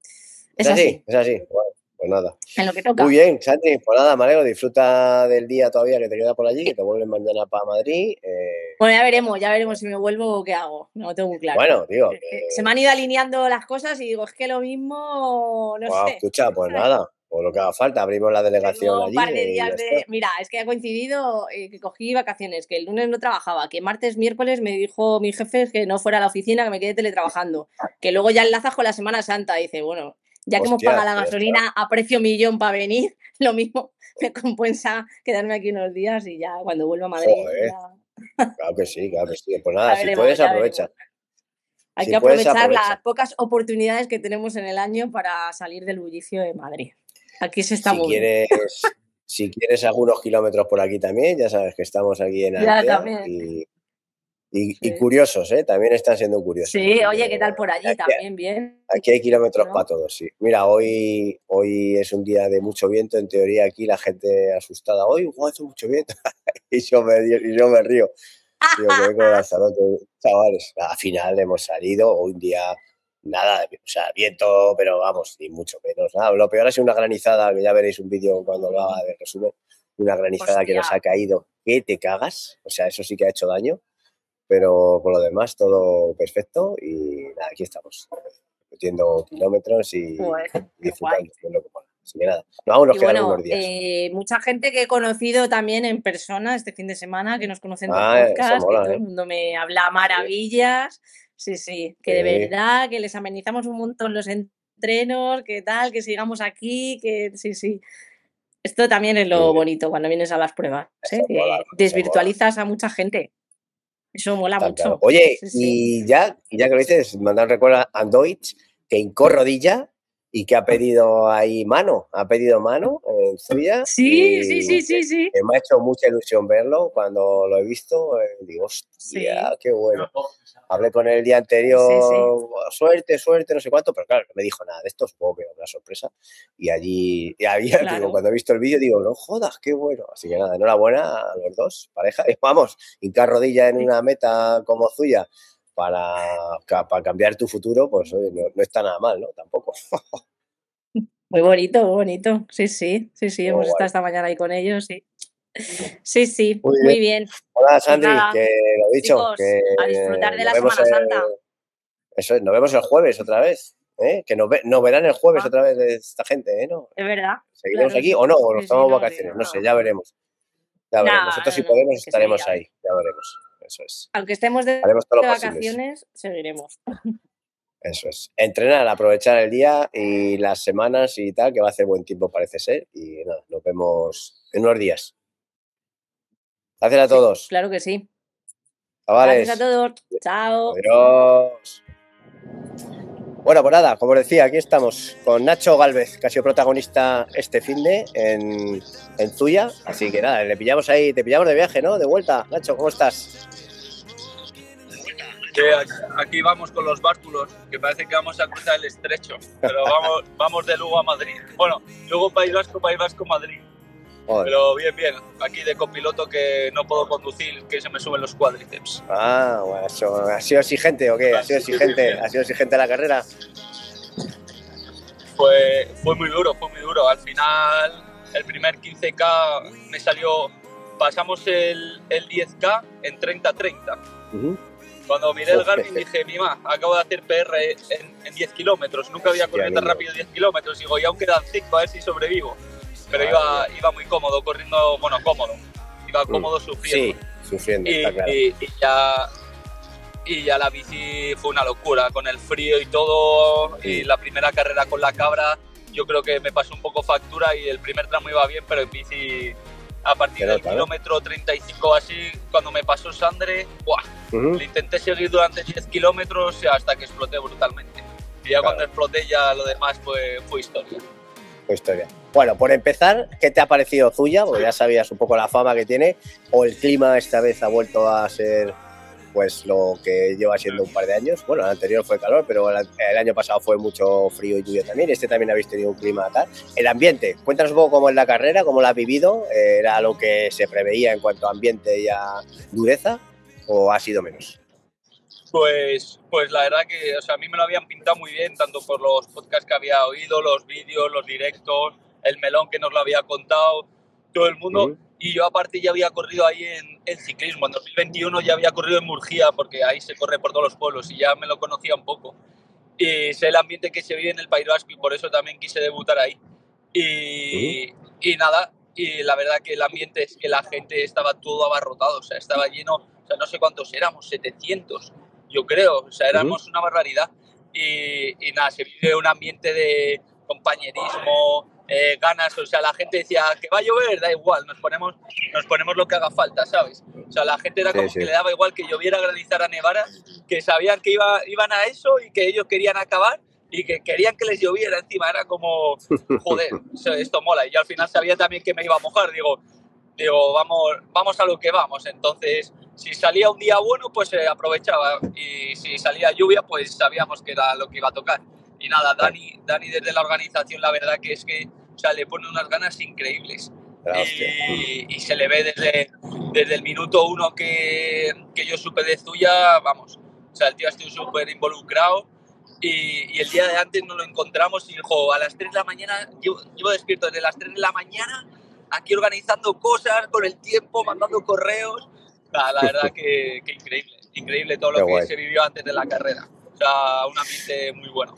Es es así, así, es así. Bueno, pues nada. en lo que Muy toca. bien, Santi. Pues nada, me alegro. Disfruta del día todavía que te queda por allí, que te vuelves mañana para Madrid. Eh, Bueno, ya y nada, veremos, ya nada. veremos si me vuelvo o qué hago. No lo tengo muy claro. Bueno, digo, Es que se me que, han ido alineando las cosas y digo, es que lo mismo, no wow, sé. escucha, pues nada, o lo que haga falta, abrimos la delegación Tengo un allí par de eh, y ya días está. de. Mira, es que ha coincidido eh, que cogí vacaciones, que el lunes no trabajaba, que martes, miércoles me dijo mi jefe que no fuera a la oficina, que me quedé teletrabajando, que luego ya enlazas con la Semana Santa. Dice, bueno, ya que hemos Hostia, pagado la pues ya está. gasolina a precio millón para venir, lo mismo me compensa quedarme aquí unos días y ya cuando vuelva a Madrid, Joder, ya, claro que sí, claro que sí. Pues nada, ya si veremos, puedes, ya veremos. aprovecha. Hay Si que puedes, aprovechar aprovecha. las pocas oportunidades que tenemos en el año para salir del bullicio de Madrid. Aquí se está Si muy bien. quieres, si quieres algunos kilómetros por aquí también, ya sabes que estamos aquí en Ya Altea también. y, y- y Sí. curiosos, ¿eh? También están siendo curiosos. Sí, Así oye, ¿qué que tal por allí? aquí, También bien, aquí hay kilómetros para ¿no? todos, sí. Mira, hoy, hoy es un día de mucho viento, en teoría aquí la gente asustada. Hoy, wow, hace mucho viento. y, yo me, y yo me río. Digo que vengo de Lanzarote, chavales. Al final hemos salido un día, nada, o sea, viento, pero vamos, ni mucho menos. Nada. Lo peor ha sido una granizada, que ya veréis un vídeo cuando lo haga de resumen, una granizada que Hostia, nos ha caído, que te cagas, o sea, eso sí que ha hecho daño, pero por lo demás todo perfecto y nada, aquí estamos, metiendo kilómetros y, pues, y qué guay. disfrutando, que es lo que mola. Así que nada, nos vamos, nos Y quedan algunos bueno, días. eh, mucha gente que he conocido también en persona este fin de semana, que nos conocen del Ah, eso podcast, que mola, todo el ¿eh? mundo me habla Sí, maravillas. Sí, sí, que de sí. verdad que les amenizamos un montón los entrenos, que tal, que sigamos aquí, que sí, sí. Esto también es lo bonito cuando vienes a las pruebas, ¿eh? Que mola, desvirtualizas a mucha gente. Eso mola Está mucho. Claro. Oye, sí, sí. y ya, y ya que lo dices, mandan recuerdo a Andoit, que hincó rodilla y que ha pedido ahí mano, ha pedido mano en suya. Sí, sí, sí, sí, sí. Que me ha hecho mucha ilusión verlo cuando lo he visto. Eh, digo, hostia, sí. Qué bueno. Hablé con él el día anterior, sí, sí. suerte, suerte, no sé cuánto, pero claro, no me dijo nada de esto, supongo que era una sorpresa. Y allí, y había, claro. digo, cuando he visto el vídeo, digo, no jodas, qué bueno. Así que nada, enhorabuena a los dos, pareja. Y vamos, hincar rodilla en una meta como suya para, para cambiar tu futuro, pues oye, no, no está nada mal, ¿no? Tampoco. Muy bonito, muy bonito. Sí, sí, sí, sí, oh, hemos guay. estado esta mañana ahí con ellos, sí. Sí, sí, muy bien. Muy bien. Hola, Sandri, pues que lo dicho, chicos, que a disfrutar de la Semana el... Santa. Eso es, nos vemos el jueves otra vez, ¿eh? Que nos, ve, nos verán el jueves ah. otra vez de esta gente, ¿eh? ¿No? Es verdad. ¿Seguiremos claro, aquí sí. o no? ¿O nos sí, tomamos sí, no, vacaciones? No, no sé, ya veremos. Ya veremos. Nah, Nosotros si no, podemos estaremos ahí, ya veremos. Eso es. Aunque estemos de, de vacaciones, seguiremos. Eso es. Entrenar, aprovechar el día y las semanas y tal, que va a hacer buen tiempo parece ser. Y nada, nos vemos en unos días. Gracias a todos. Sí, claro que sí. Chavales. Gracias a todos. Chao. Adiós. Bueno, pues nada, como os decía, aquí estamos con Nacho Gálvez, que ha sido protagonista este finde en, en Zuya. Así que nada, le pillamos ahí, te pillamos de viaje, ¿no? De vuelta. Nacho, ¿cómo estás? Que aquí vamos con los bártulos, que parece que vamos a cruzar el estrecho, pero vamos, vamos de Lugo a Madrid. Bueno, Lugo, País Vasco, País Vasco, Madrid. Joder. Pero bien, bien, aquí de copiloto que no puedo conducir, que se me suben los cuádriceps. Ah, bueno, eso, ¿ha sido exigente o qué? ¿Ha sido exigente, ¿ha sido exigente la carrera? Fue, fue muy duro, fue muy duro. Al final, el primer quince K me salió, pasamos el, el diez K en treinta treinta. Uh-huh. Cuando miré el Garmin dije, mima, acabo de hacer P R en, en diez kilómetros, nunca había corrido tan rápido diez kilómetros, digo, y aún quedan cinco, a ver si sobrevivo. Pero iba, iba muy cómodo, corriendo, bueno, cómodo, iba cómodo sufriendo. Sí, sufriendo, y, está claro. Y, y, ya, y ya la bici fue una locura, con el frío y todo, sí. Y la primera carrera con la cabra, yo creo que me pasó un poco factura y el primer tramo iba bien, pero en bici... A partir del kilómetro treinta y cinco así, cuando me pasó Sandre, ¡buah! Uh-huh. Le intenté seguir durante diez kilómetros hasta que exploté brutalmente. Y ya claro. Cuando exploté ya lo demás fue, fue historia. Fue historia. Bueno, por empezar, ¿qué te ha parecido Zuya? Porque ya sabías un poco la fama que tiene. ¿O el clima esta vez ha vuelto a ser pues lo que lleva siendo un par de años? Bueno, el anterior fue calor, pero el, el año pasado fue mucho frío y lluvia también. Este también habéis tenido un clima tal. El ambiente, cuéntanos un poco cómo es la carrera, cómo la has vivido. ¿Era lo que se preveía en cuanto a ambiente y a dureza o ha sido menos? Pues, pues la verdad que o sea, a mí me lo habían pintado muy bien, tanto por los podcasts que había oído, los vídeos, los directos, el melón que nos lo había contado, todo el mundo. Uh-huh. Y yo aparte ya había corrido ahí en, en ciclismo, en dos mil veintiuno ya había corrido en Murgia, porque ahí se corre por todos los pueblos y ya me lo conocía un poco. Y sé el ambiente que se vive en el País Vasco y por eso también quise debutar ahí. Y, uh-huh. y nada, y la verdad que el ambiente es que la gente estaba todo abarrotado, o sea, estaba lleno, o sea, no sé cuántos éramos, setecientos, yo creo, o sea, éramos uh-huh. una barbaridad. Y, y nada, se vive un ambiente de compañerismo, Eh, ganas, o sea, la gente decía que va a llover, da igual, nos ponemos, nos ponemos lo que haga falta, ¿sabes? O sea, la gente era como sí, sí. que le daba igual que lloviera, granizara, nevara, que sabían que iba, iban a eso y que ellos querían acabar y que querían que les lloviera encima, era como, joder, esto mola. Y yo al final sabía también que me iba a mojar, digo, digo vamos, vamos a lo que vamos. Entonces, si salía un día bueno, pues se aprovechaba y si salía lluvia, pues sabíamos que era lo que iba a tocar. Y nada, Dani, Dani desde la organización, la verdad que es que o sea, le pone unas ganas increíbles. Y, y se le ve desde, desde el minuto uno que, que yo supe de Zuya, vamos, o sea, el tío estuvo súper involucrado y, y el día de antes nos lo encontramos y dijo, a las tres de la mañana, yo, yo despierto desde las tres de la mañana, aquí organizando cosas, con el tiempo, mandando correos. La, la verdad que, que increíble, increíble todo lo Qué que guay. Se vivió antes de la carrera. O sea, un ambiente muy bueno.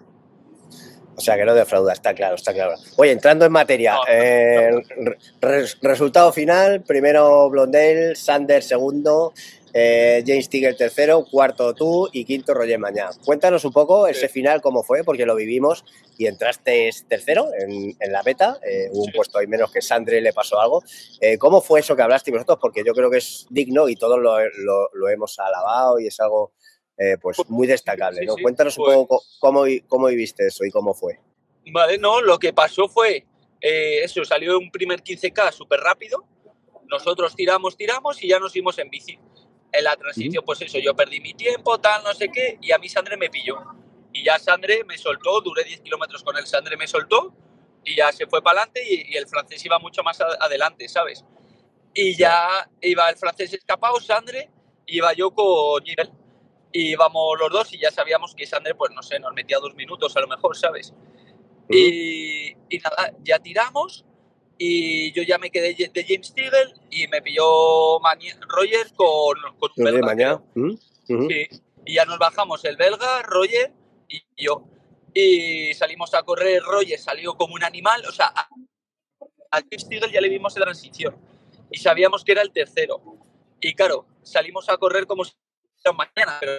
O sea, que no defrauda, está claro, está claro. Oye, entrando en materia, no, eh, re resultado final, primero Blondell, Sanders segundo, Eh, James Tigger tercero, cuarto tú y quinto Roger Mañá. Cuéntanos un poco ese sí. final, cómo fue, porque lo vivimos y entraste tercero en, en la beta, eh, hubo sí. un puesto ahí menos que Sandre le pasó algo. Eh, ¿Cómo fue eso que hablaste vosotros? Porque yo creo que es digno y todos lo, lo, lo hemos alabado y es algo eh, pues muy destacable, ¿no? Sí, sí. Cuéntanos un pues, poco cómo, cómo viviste eso y cómo fue. Vale, no, lo que pasó fue, eh, eso, salió un primer quince K súper rápido, nosotros tiramos, tiramos y ya nos fuimos en bici. En la transición, pues eso, yo perdí mi tiempo, tal, no sé qué, y a mí Sandre me pilló. Y ya Sandre me soltó, duré diez kilómetros con él, Sandre me soltó y ya se fue para adelante y, y el francés iba mucho más adelante, ¿sabes? Y ya iba el francés escapado, Sandre, iba yo con Gibel. Y íbamos los dos y ya sabíamos que Sandre, pues no sé, nos metía dos minutos a lo mejor, ¿sabes? Uh-huh. Y, y nada, ya tiramos. Y yo ya me quedé de James Tigger y me pilló Maña, Roger con, con un belga. Mañana. Uh-huh. Sí. Y ya nos bajamos el belga, Roger y yo. Y salimos a correr. Roger salió como un animal. O sea, a, a James Tigger ya le vimos en transición. Y sabíamos que era el tercero. Y claro, salimos a correr como si era mañana. Pero,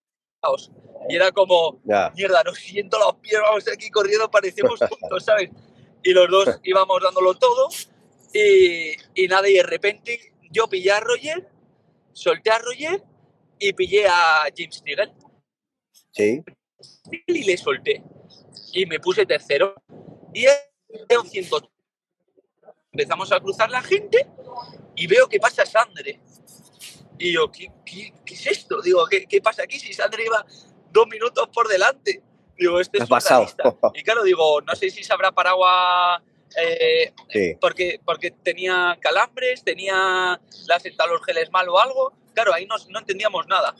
y era como, yeah. mierda, no siento los pies, vamos aquí corriendo, parecemos juntos, ¿sabes? Y los dos íbamos dándolo todo y, y nada, y de repente yo pillé a Roger, solté a Roger y pillé a James Tigger. Sí. Y le solté. Y me puse tercero. Y era un ciento ochenta. Empezamos a cruzar la gente y veo que pasa Sandre. Y yo, ¿qué, qué, qué es esto? Digo, ¿qué, ¿qué pasa aquí? Si Sandre iba dos minutos por delante. Digo, este es surrealista. Y claro, digo, no sé si se habrá parado a... Eh, sí. porque, porque tenía calambres, tenía las entalorgeles mal o algo. Claro, ahí no, no entendíamos nada.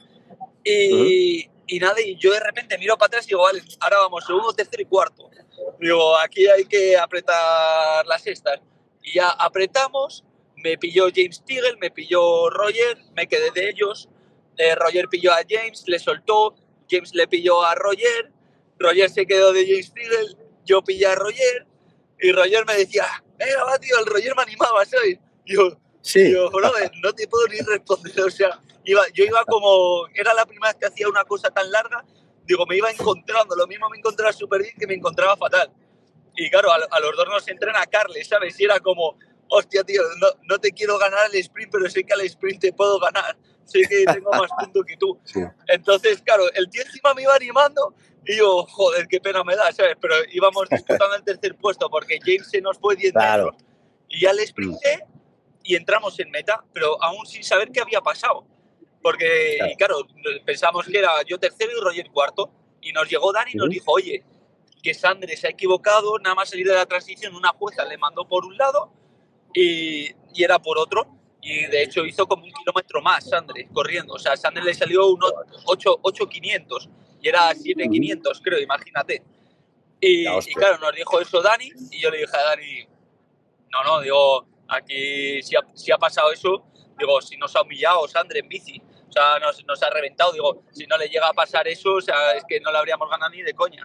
Y, uh-huh. y nada, y yo de repente miro para atrás y digo, vale, ahora vamos, segundo, tercero y cuarto. Digo, aquí hay que apretar las cestas. Y ya apretamos, me pilló James Tigger, me pilló Roger, me quedé de ellos. Eh, Roger pilló a James, le soltó, James le pilló a Roger, Roger se quedó de James Tigger, yo pillé a Roger y Roger me decía, venga, va, tío, el Roger me animaba, ¿sabes? Y yo, sí. yo brother, no te puedo ni responder, o sea, iba, yo iba como, era la primera vez que hacía una cosa tan larga, digo, me iba encontrando, lo mismo me encontraba súper bien que me encontraba fatal. Y claro, a, a los dos nos entrena Carles, ¿sabes? Y era como, hostia, tío, no, no te quiero ganar el sprint, pero sé que al sprint te puedo ganar. Sé que tengo más puntos que tú. Sí. Entonces, claro, el tío encima me iba animando y yo, joder, qué pena me da, ¿sabes? Pero íbamos disputando el tercer puesto porque James se nos fue diez claro. metros. Y ya le sprinté y entramos en meta, pero aún sin saber qué había pasado. Porque, claro. y claro, pensamos que era yo tercero y Roger cuarto. Y nos llegó Dani y nos dijo, oye, que Sandre se ha equivocado, nada más salir de la transición, una jueza le mandó por un lado y, y era por otro. Y de hecho hizo como un kilómetro más Sandre corriendo. O sea, a Sandre le salió unos ocho mil quinientos y era siete mil quinientos, creo, imagínate. Y, y claro, nos dijo eso Dani y yo le dije a Dani, no, no, digo, aquí si ha, si ha pasado eso, digo, si nos ha humillado Sandre en bici, o sea, nos, nos ha reventado, digo, si no le llega a pasar eso, o sea, es que no le habríamos ganado ni de coña.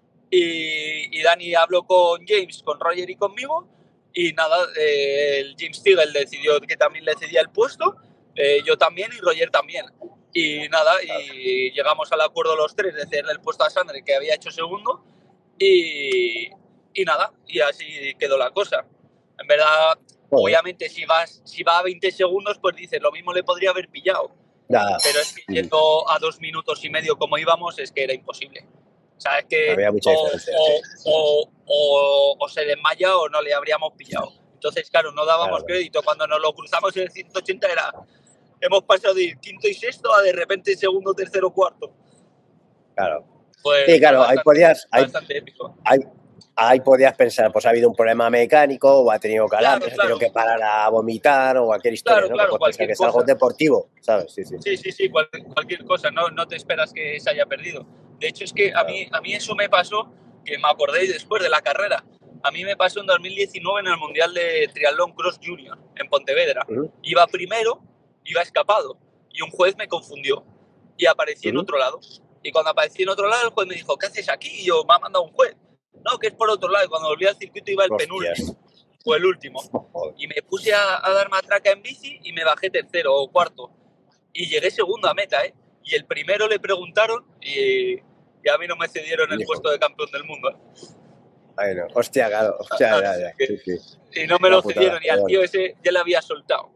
Y, y Dani habló con James, con Roger y conmigo. Y nada, eh, el James Tigger decidió que también le cedía el puesto, eh, yo también y Roger también. Y nada, y llegamos al acuerdo los tres de cederle el puesto a Sandre, que había hecho segundo, y, y nada, y así quedó la cosa. En verdad, oh. obviamente, si, vas, si va a veinte segundos, pues dices, lo mismo le podría haber pillado. Nah. Pero es que yendo a dos minutos y medio como íbamos, es que era imposible. O sea, es que había mucha o, diferencia, o, sí. o, o, o se desmaya o no le habríamos pillado. Entonces, claro, no dábamos claro, crédito. Cuando nos lo cruzamos en el ciento ochenta era, hemos pasado de quinto y sexto a de repente segundo, tercero, cuarto. Claro. Pues, sí, claro, bastante, ahí podías, bastante ahí, épico. Ahí, ahí podías pensar, pues ha habido un problema mecánico o ha tenido calambres, claro, claro. ha tenido que parar a vomitar o cualquier historia, claro, ¿no? Claro, que puedes pensar que es algo cosa. deportivo, ¿sabes? Sí, sí. Sí, sí, sí, cual, cualquier cosa, no, no te esperas que se haya perdido. De hecho, es que claro. a, mí, a mí eso me pasó, que me acordé después de la carrera. A mí me pasó en dos mil diecinueve en el Mundial de Triatlón Cross Junior, en Pontevedra. Uh-huh. Iba primero, iba escapado, y un juez me confundió y aparecí uh-huh. en otro lado. Y cuando aparecí en otro lado, el juez me dijo, ¿qué haces aquí? Y yo, me ha mandado un juez. No, que es por otro lado. Y cuando volví al circuito iba el Hostias. penúltimo, o el último. Y me puse a, a dar matraca en bici y me bajé tercero o cuarto. y llegué segundo a meta, ¿eh? Y el primero le preguntaron y, y a mí no me cedieron el Hijo. puesto de campeón del mundo. Bueno, hostia, claro, hostia, ya, ya. Que, Sí, sí. y no me Una lo putada, cedieron y al pero tío bueno. ese ya le había soltado.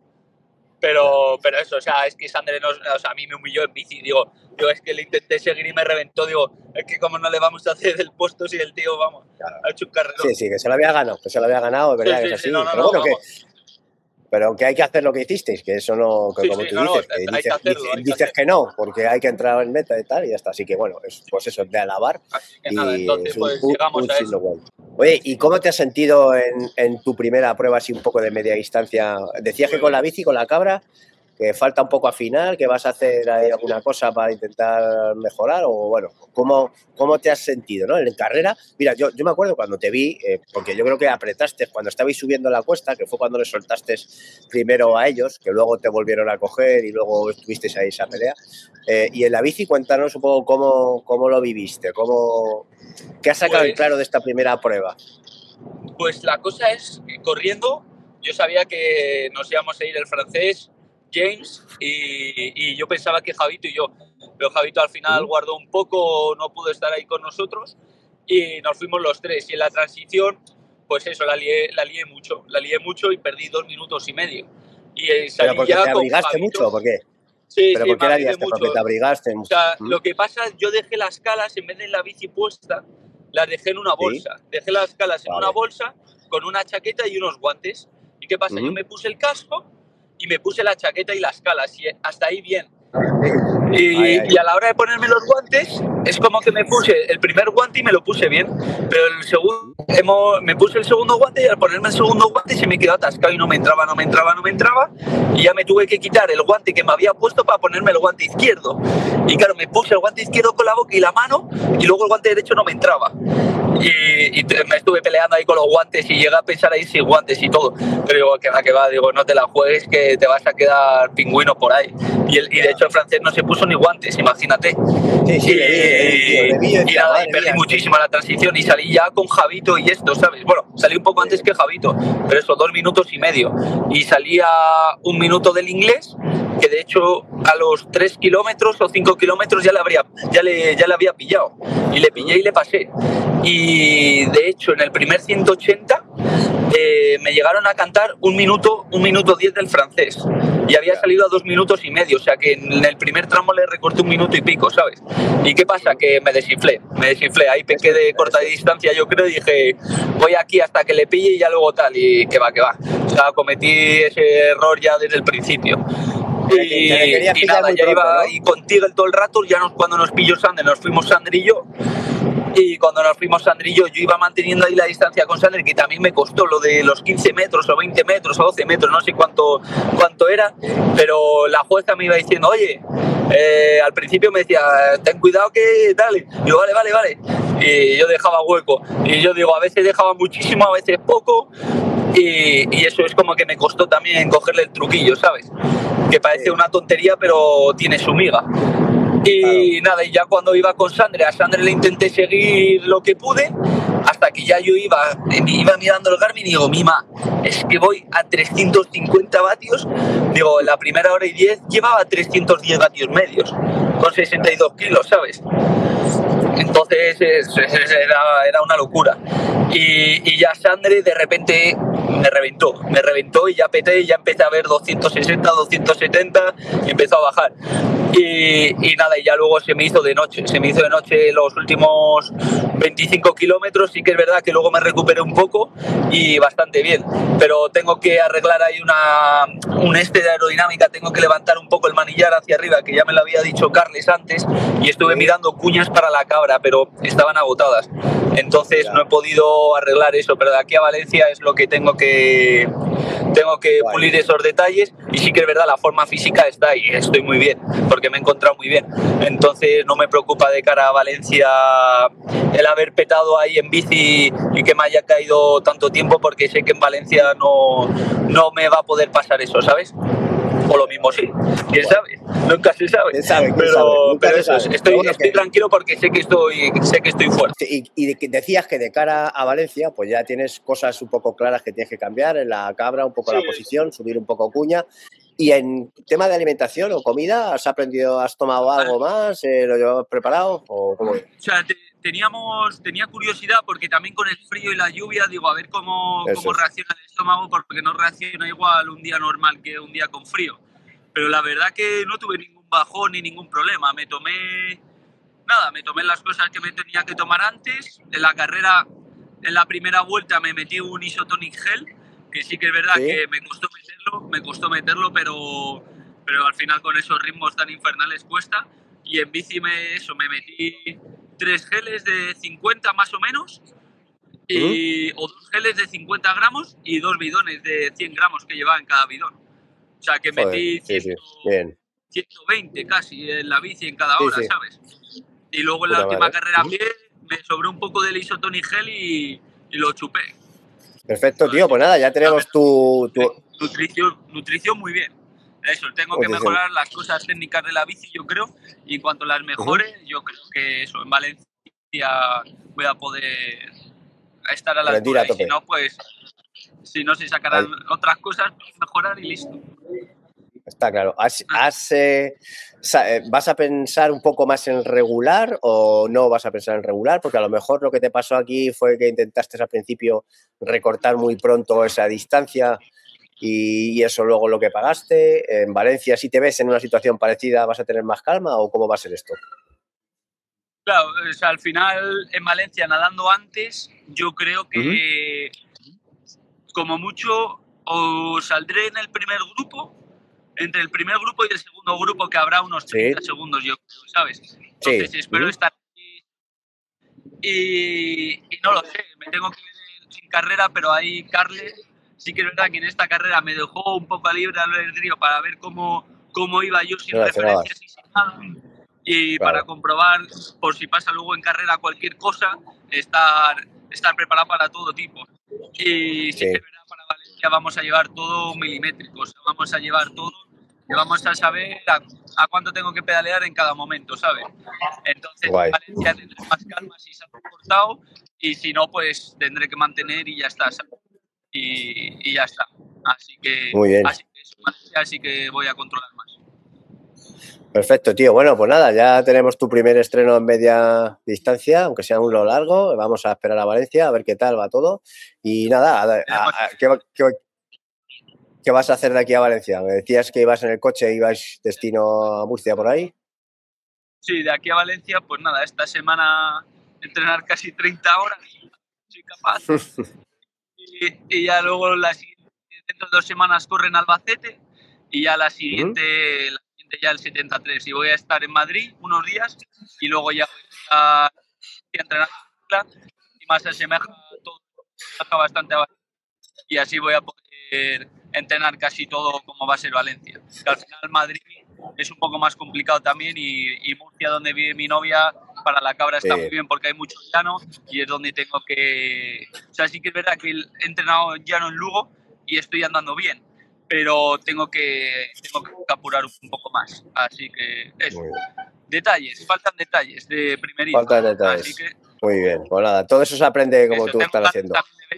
Pero, pero eso, o sea, es que Sandre nos, o sea, a mí me humilló en bici. Digo, yo es que le intenté seguir y me reventó. Digo, es que como no le vamos a hacer el puesto si el tío, vamos, Claro. ha hecho un carrerón. Sí, sí, que se lo había ganado, que se lo había ganado, es verdad Sí, que sí, es sí, así. no, no, pero no, bueno, que, vamos. pero que hay que hacer lo que hicisteis, que eso no, que Sí, como sí, tú no, no, dices, que hay dices, que hacerlo, dices, hay que dices hacerlo. que no, porque hay que entrar en meta y tal, y ya está. Así que bueno, es, pues eso, es de alabar. Así que nada, Y entonces es un, pues un, llegamos un a signo eso. bueno. Oye, ¿y cómo te has sentido en, en tu primera prueba así un poco de media distancia? Decías que con la bici, con la cabra, que falta un poco afinar, que vas a hacer ahí alguna cosa para intentar mejorar, o bueno, ¿cómo, cómo te has sentido, ¿no? En carrera, mira, yo, yo me acuerdo cuando te vi, eh, porque yo creo que apretaste cuando estabais subiendo la cuesta, que fue cuando le soltaste primero a ellos, que luego te volvieron a coger y luego estuvisteis ahí esa pelea. Eh, y en la bici, cuéntanos un poco cómo, cómo lo viviste, cómo, qué has sacado Pues, en claro de esta primera prueba. Pues la cosa es que corriendo, yo sabía que nos íbamos a ir el francés, James, y, y yo pensaba que Javito y yo, pero Javito al final ¿Mm? guardó un poco, no pudo estar ahí con nosotros y nos fuimos los tres. Y en la transición, pues eso, la lié, la lié mucho, la lié mucho y perdí dos minutos y medio. Y eh, salí ¿Pero porque ya te con abrigaste Javito. mucho o por qué? Sí, ¿Pero sí, por qué me la abrigué liaste? mucho. Porque te abrigaste. O sea, ¿Mm? lo que pasa, yo dejé las calas, en vez de en la bici puesta, las dejé en una bolsa. ¿Sí? Dejé las calas en Vale. una bolsa con una chaqueta y unos guantes. ¿Y qué pasa? Uh-huh. Yo me puse el casco y me puse la chaqueta y las calas. Y hasta ahí bien. Y, ay, ay. y a la hora de ponerme los guantes, es como que me puse el primer guante y me lo puse bien. Pero el segundo, hemos, me puse el segundo guante y al ponerme el segundo guante se me quedó atascado y no me entraba, no me entraba, no me entraba. Y ya me tuve que quitar el guante que me había puesto para ponerme el guante izquierdo. Y claro, me puse el guante izquierdo con la boca y la mano y luego el guante derecho no me entraba. Y, y te, me estuve peleando ahí con los guantes y llegué a pensar ahí sin guantes y todo. Pero digo, que va, que va, digo, no te la juegues que te vas a quedar pingüino por ahí. Y, el, y de hecho el francés no se puso ni guantes, imagínate. Sí, sí, y, le vi, le vi, tío, le vi, y decía, nada, y perdí mía, muchísimo la transición y salí ya con Javito y esto, ¿sabes? Bueno, salí un poco antes que Javito, pero eso, dos minutos y medio. Y salía un minuto del inglés, que de hecho a los tres kilómetros o cinco kilómetros ya le, habría, ya, le, ya le había pillado. Y le pillé y le pasé. Y de hecho en el primer ciento ochenta eh, me llegaron a cantar un minuto, un minuto diez del francés. Y había salido a dos minutos y medio, o sea que en el primer tramo le recorté un minuto y pico, ¿sabes? ¿Y qué pasa? Que me desinflé, me desinflé, ahí pequé de corta distancia, yo creo, y dije, voy aquí hasta que le pille y ya luego tal, y que va, que va. O sea, cometí ese error ya desde el principio. Y, y nada, ya pronto, iba ¿no? ahí contigo todo el rato, ya nos, cuando nos pilló Sander, nos fuimos Sander y yo. Y cuando nos fuimos Sandri y yo, yo iba manteniendo ahí la distancia con Sandri, que también me costó lo de los quince metros o veinte metros o doce metros, no sé cuánto, cuánto era, pero la jueza me iba diciendo, oye, eh, al principio me decía, ten cuidado que dale, y yo, vale, vale, vale, y yo dejaba hueco, y yo digo, a veces dejaba muchísimo, a veces poco, y, y eso es como que me costó también cogerle el truquillo, ¿sabes? Que parece una tontería, pero tiene su miga. Y claro. Nada, y ya cuando iba con Sandre, a Sandre le intenté seguir lo que pude, hasta que ya yo iba, iba mirando el Garmin y digo, Mima, es que voy a trescientos cincuenta vatios, digo, la primera hora y diez llevaba trescientos diez vatios medios, con sesenta y dos kilos, ¿sabes? Entonces es, es, era, era una locura. Y, y ya Sandre de repente me reventó, me reventó y ya peté, y ya empecé a ver doscientos sesenta, doscientos setenta y empezó a bajar. Y, y nada, y ya luego se me hizo de noche, se me hizo de noche los últimos veinticinco kilómetros, sí que es verdad que luego me recuperé un poco y bastante bien, pero tengo que arreglar ahí una, un este de aerodinámica, tengo que levantar un poco el manillar hacia arriba, que ya me lo había dicho Carles antes, y estuve mirando cuñas para la cabra, pero estaban agotadas, entonces no he podido arreglar eso, pero de aquí a Valencia es lo que tengo que tengo que pulir esos detalles, y sí que es verdad, la forma física está ahí, estoy muy bien, porque me he encontrado muy bien, entonces no me preocupa de cara a Valencia el haber petado ahí en bici y que me haya caído tanto tiempo, porque sé que en Valencia no, no me va a poder pasar eso, ¿sabes? O lo mismo sí, quién sabe, nunca se sabe, ¿Quién sabe? ¿Quién pero, sabe? Nunca pero se eso, sabe. estoy, Pero bueno, estoy que... tranquilo porque sé que estoy, sé que estoy fuerte. Y, y decías que de cara a Valencia, pues ya tienes cosas un poco claras que tienes que cambiar en la cabra, un poco sí, la posición, subir un poco cuña. ¿Y en tema de alimentación o comida, has aprendido, has tomado algo más? Eh, ¿Lo llevabas preparado? ¿O cómo? O sea, te, teníamos, tenía curiosidad porque también con el frío y la lluvia, digo, a ver cómo, cómo reacciona el estómago, porque no reacciona igual un día normal que un día con frío. Pero la verdad que no tuve ningún bajón ni ningún problema. Me tomé, nada, me tomé las cosas que me tenía que tomar antes. En la carrera, en la primera vuelta me metí un Isotonic Gel, que sí que es verdad ¿Sí? que me costó meterlo, me costó meterlo, pero, pero al final con esos ritmos tan infernales cuesta. Y en bici me, eso, me metí tres geles de cincuenta más o menos, y, ¿Mm? o dos geles de cincuenta gramos y dos bidones de cien gramos que llevaba en cada bidón. O sea que Joder, metí sí, cien, sí. Bien. ciento veinte casi en la bici en cada hora, sí, sí. ¿sabes? Y luego en la Puta última madre. carrera a pie me sobró un poco del Isotonic Gel y, y lo chupé. Perfecto, tío, pues nada, ya tenemos tu... tu... Nutrición, nutrición muy bien. Eso, tengo que mejorar las cosas técnicas de la bici, yo creo, y en cuanto las mejore, uh-huh. yo creo que eso, en Valencia voy a poder estar a la Rendir altura, a tope. Y si no, pues, si no se sacarán Ahí. otras cosas, mejorar y listo. Está claro. ¿Has, has, eh, ¿Vas a pensar un poco más en regular o no vas a pensar en regular? Porque a lo mejor lo que te pasó aquí fue que intentaste al principio recortar muy pronto esa distancia y eso luego lo que pagaste. En Valencia, si te ves en una situación parecida, ¿vas a tener más calma o cómo va a ser esto? Claro, o sea, al final en Valencia nadando antes, yo creo que uh-huh. como mucho o saldré en el primer grupo, entre el primer grupo y el segundo grupo, que habrá unos treinta sí. segundos, yo creo, ¿sabes? Entonces sí. espero uh-huh. estar aquí y, y no lo sé, me tengo que ver sin carrera, pero ahí Carles sí que es verdad que en esta carrera me dejó un poco a libre albedrío para ver cómo, cómo iba yo sin no, referencias y sin nada. Y claro. para comprobar, por si pasa luego en carrera cualquier cosa, estar, estar preparado para todo tipo. Y sí, sí que es verdad, para Valencia vamos a llevar todo milimétrico, o sea, vamos a llevar todo y vamos a saber a, a cuánto tengo que pedalear en cada momento, ¿sabes? Entonces Guay. En Valencia tendré más calma si se ha cortado y si no, pues tendré que mantener y ya está, ¿sabes? Y, y ya está. Así que, Muy bien. Así que, eso, así que voy a controlar más. Perfecto, tío. Bueno, pues nada, ya tenemos tu primer estreno en media distancia, aunque sea un lo largo. Vamos a esperar a Valencia a ver qué tal va todo. Y nada, a, a, a, ¿qué, qué, ¿qué vas a hacer de aquí a Valencia? Me decías que ibas en el coche, ibas destino a Murcia por ahí. Sí, de aquí a Valencia, pues nada, esta semana entrenar casi treinta horas, soy capaz. y, y ya luego la siguiente, dentro de dos semanas corren Albacete y ya la siguiente... Uh-huh. la ya el setenta y tres y voy a estar en Madrid unos días y luego ya voy a entrenar y más se asemeja todo bastante a Valencia y así voy a poder entrenar casi todo como va a ser Valencia, que al final Madrid es un poco más complicado también y, y Murcia, donde vive mi novia, para la cabra está sí. muy bien porque hay mucho llano y es donde tengo que, o sea, sí que es verdad que he entrenado llano en Lugo y estoy andando bien, pero tengo que, tengo que apurar un poco más. Así que eso. Detalles, faltan detalles de primerito. Faltan detalles. Así que, muy bien. Pues nada, todo eso se aprende como eso, tú estás haciendo. Ver,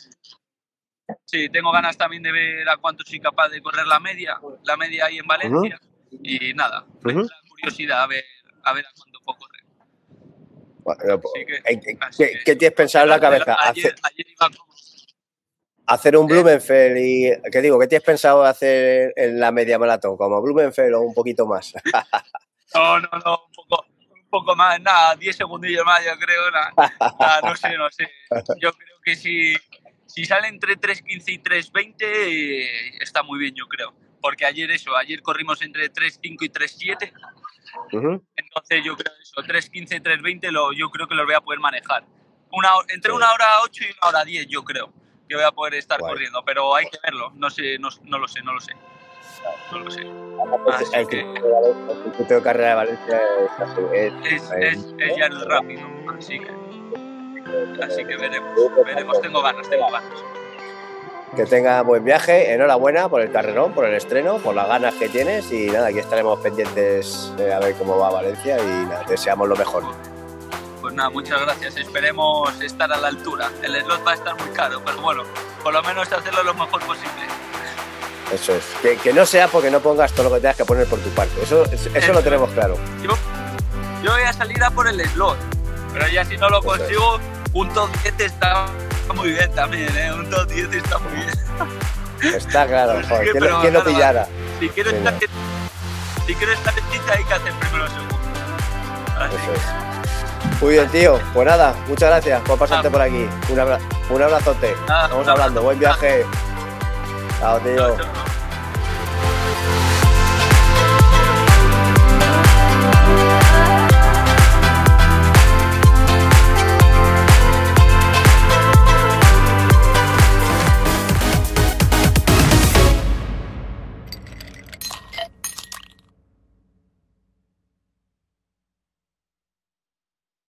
sí, tengo ganas también de ver a cuánto soy capaz de correr la media, la media ahí en Valencia. Uh-huh. Y nada, me uh-huh. da curiosidad a ver, a ver a cuánto puedo correr. Bueno, que, ¿qué, ¿qué, ¿Qué tienes pensado en la cabeza? Ayer, ayer iba como... Hacer un Blumenfeld y... ¿Qué digo? ¿Qué tienes pensado hacer en la media maratón? ¿Como Blumenfeld o un poquito más? No, no, no, un poco, un poco más, nada, diez segundillos más yo creo, nada, nada, no sé, no sé. Yo creo que si, si sale entre tres quince y tres veinte eh, está muy bien, yo creo. Porque ayer eso, ayer corrimos entre tres cinco y tres siete. Uh-huh. Entonces yo creo eso, tres quince y tres veinte lo, yo creo que los voy a poder manejar. Una, entre sí. una hora ocho y una hora diez yo creo que voy a poder estar Guay. corriendo, pero hay que verlo, no sé, no, no lo sé, no lo sé, no lo sé. Así el que... El circuito de carrera de Valencia es, es, es, es, es ya el rápido, así que, así que veremos, veremos, tengo ganas, tengo ganas. Que tenga buen viaje, enhorabuena por el carrerón, por el estreno, por las ganas que tienes y nada, aquí estaremos pendientes a ver cómo va Valencia y nada, deseamos lo mejor. Pues nada, muchas gracias. Esperemos estar a la altura. El slot va a estar muy caro, pero bueno, por lo menos hacerlo lo mejor posible. Eso es. Que, que no sea porque no pongas todo lo que tengas que poner por tu parte. Eso, eso, eso lo tenemos claro. Yo, yo voy a salir a por el slot, pero ya si no lo eso consigo, es. Un top diez está muy bien también, ¿eh? Un top diez está muy bien. Está claro, pues joder. Sí, ¿Quién, ¿quién lo pillara? Si quieres estar, si quieres estar en tinta hay que hacer primero el segundo. Así. Eso es. Muy bien, tío. Pues nada, muchas gracias por pasarte ah. por aquí. Un, abra un abrazote. Ah, Vamos un hablando. Buen viaje. Chao, tío. Chao, chao.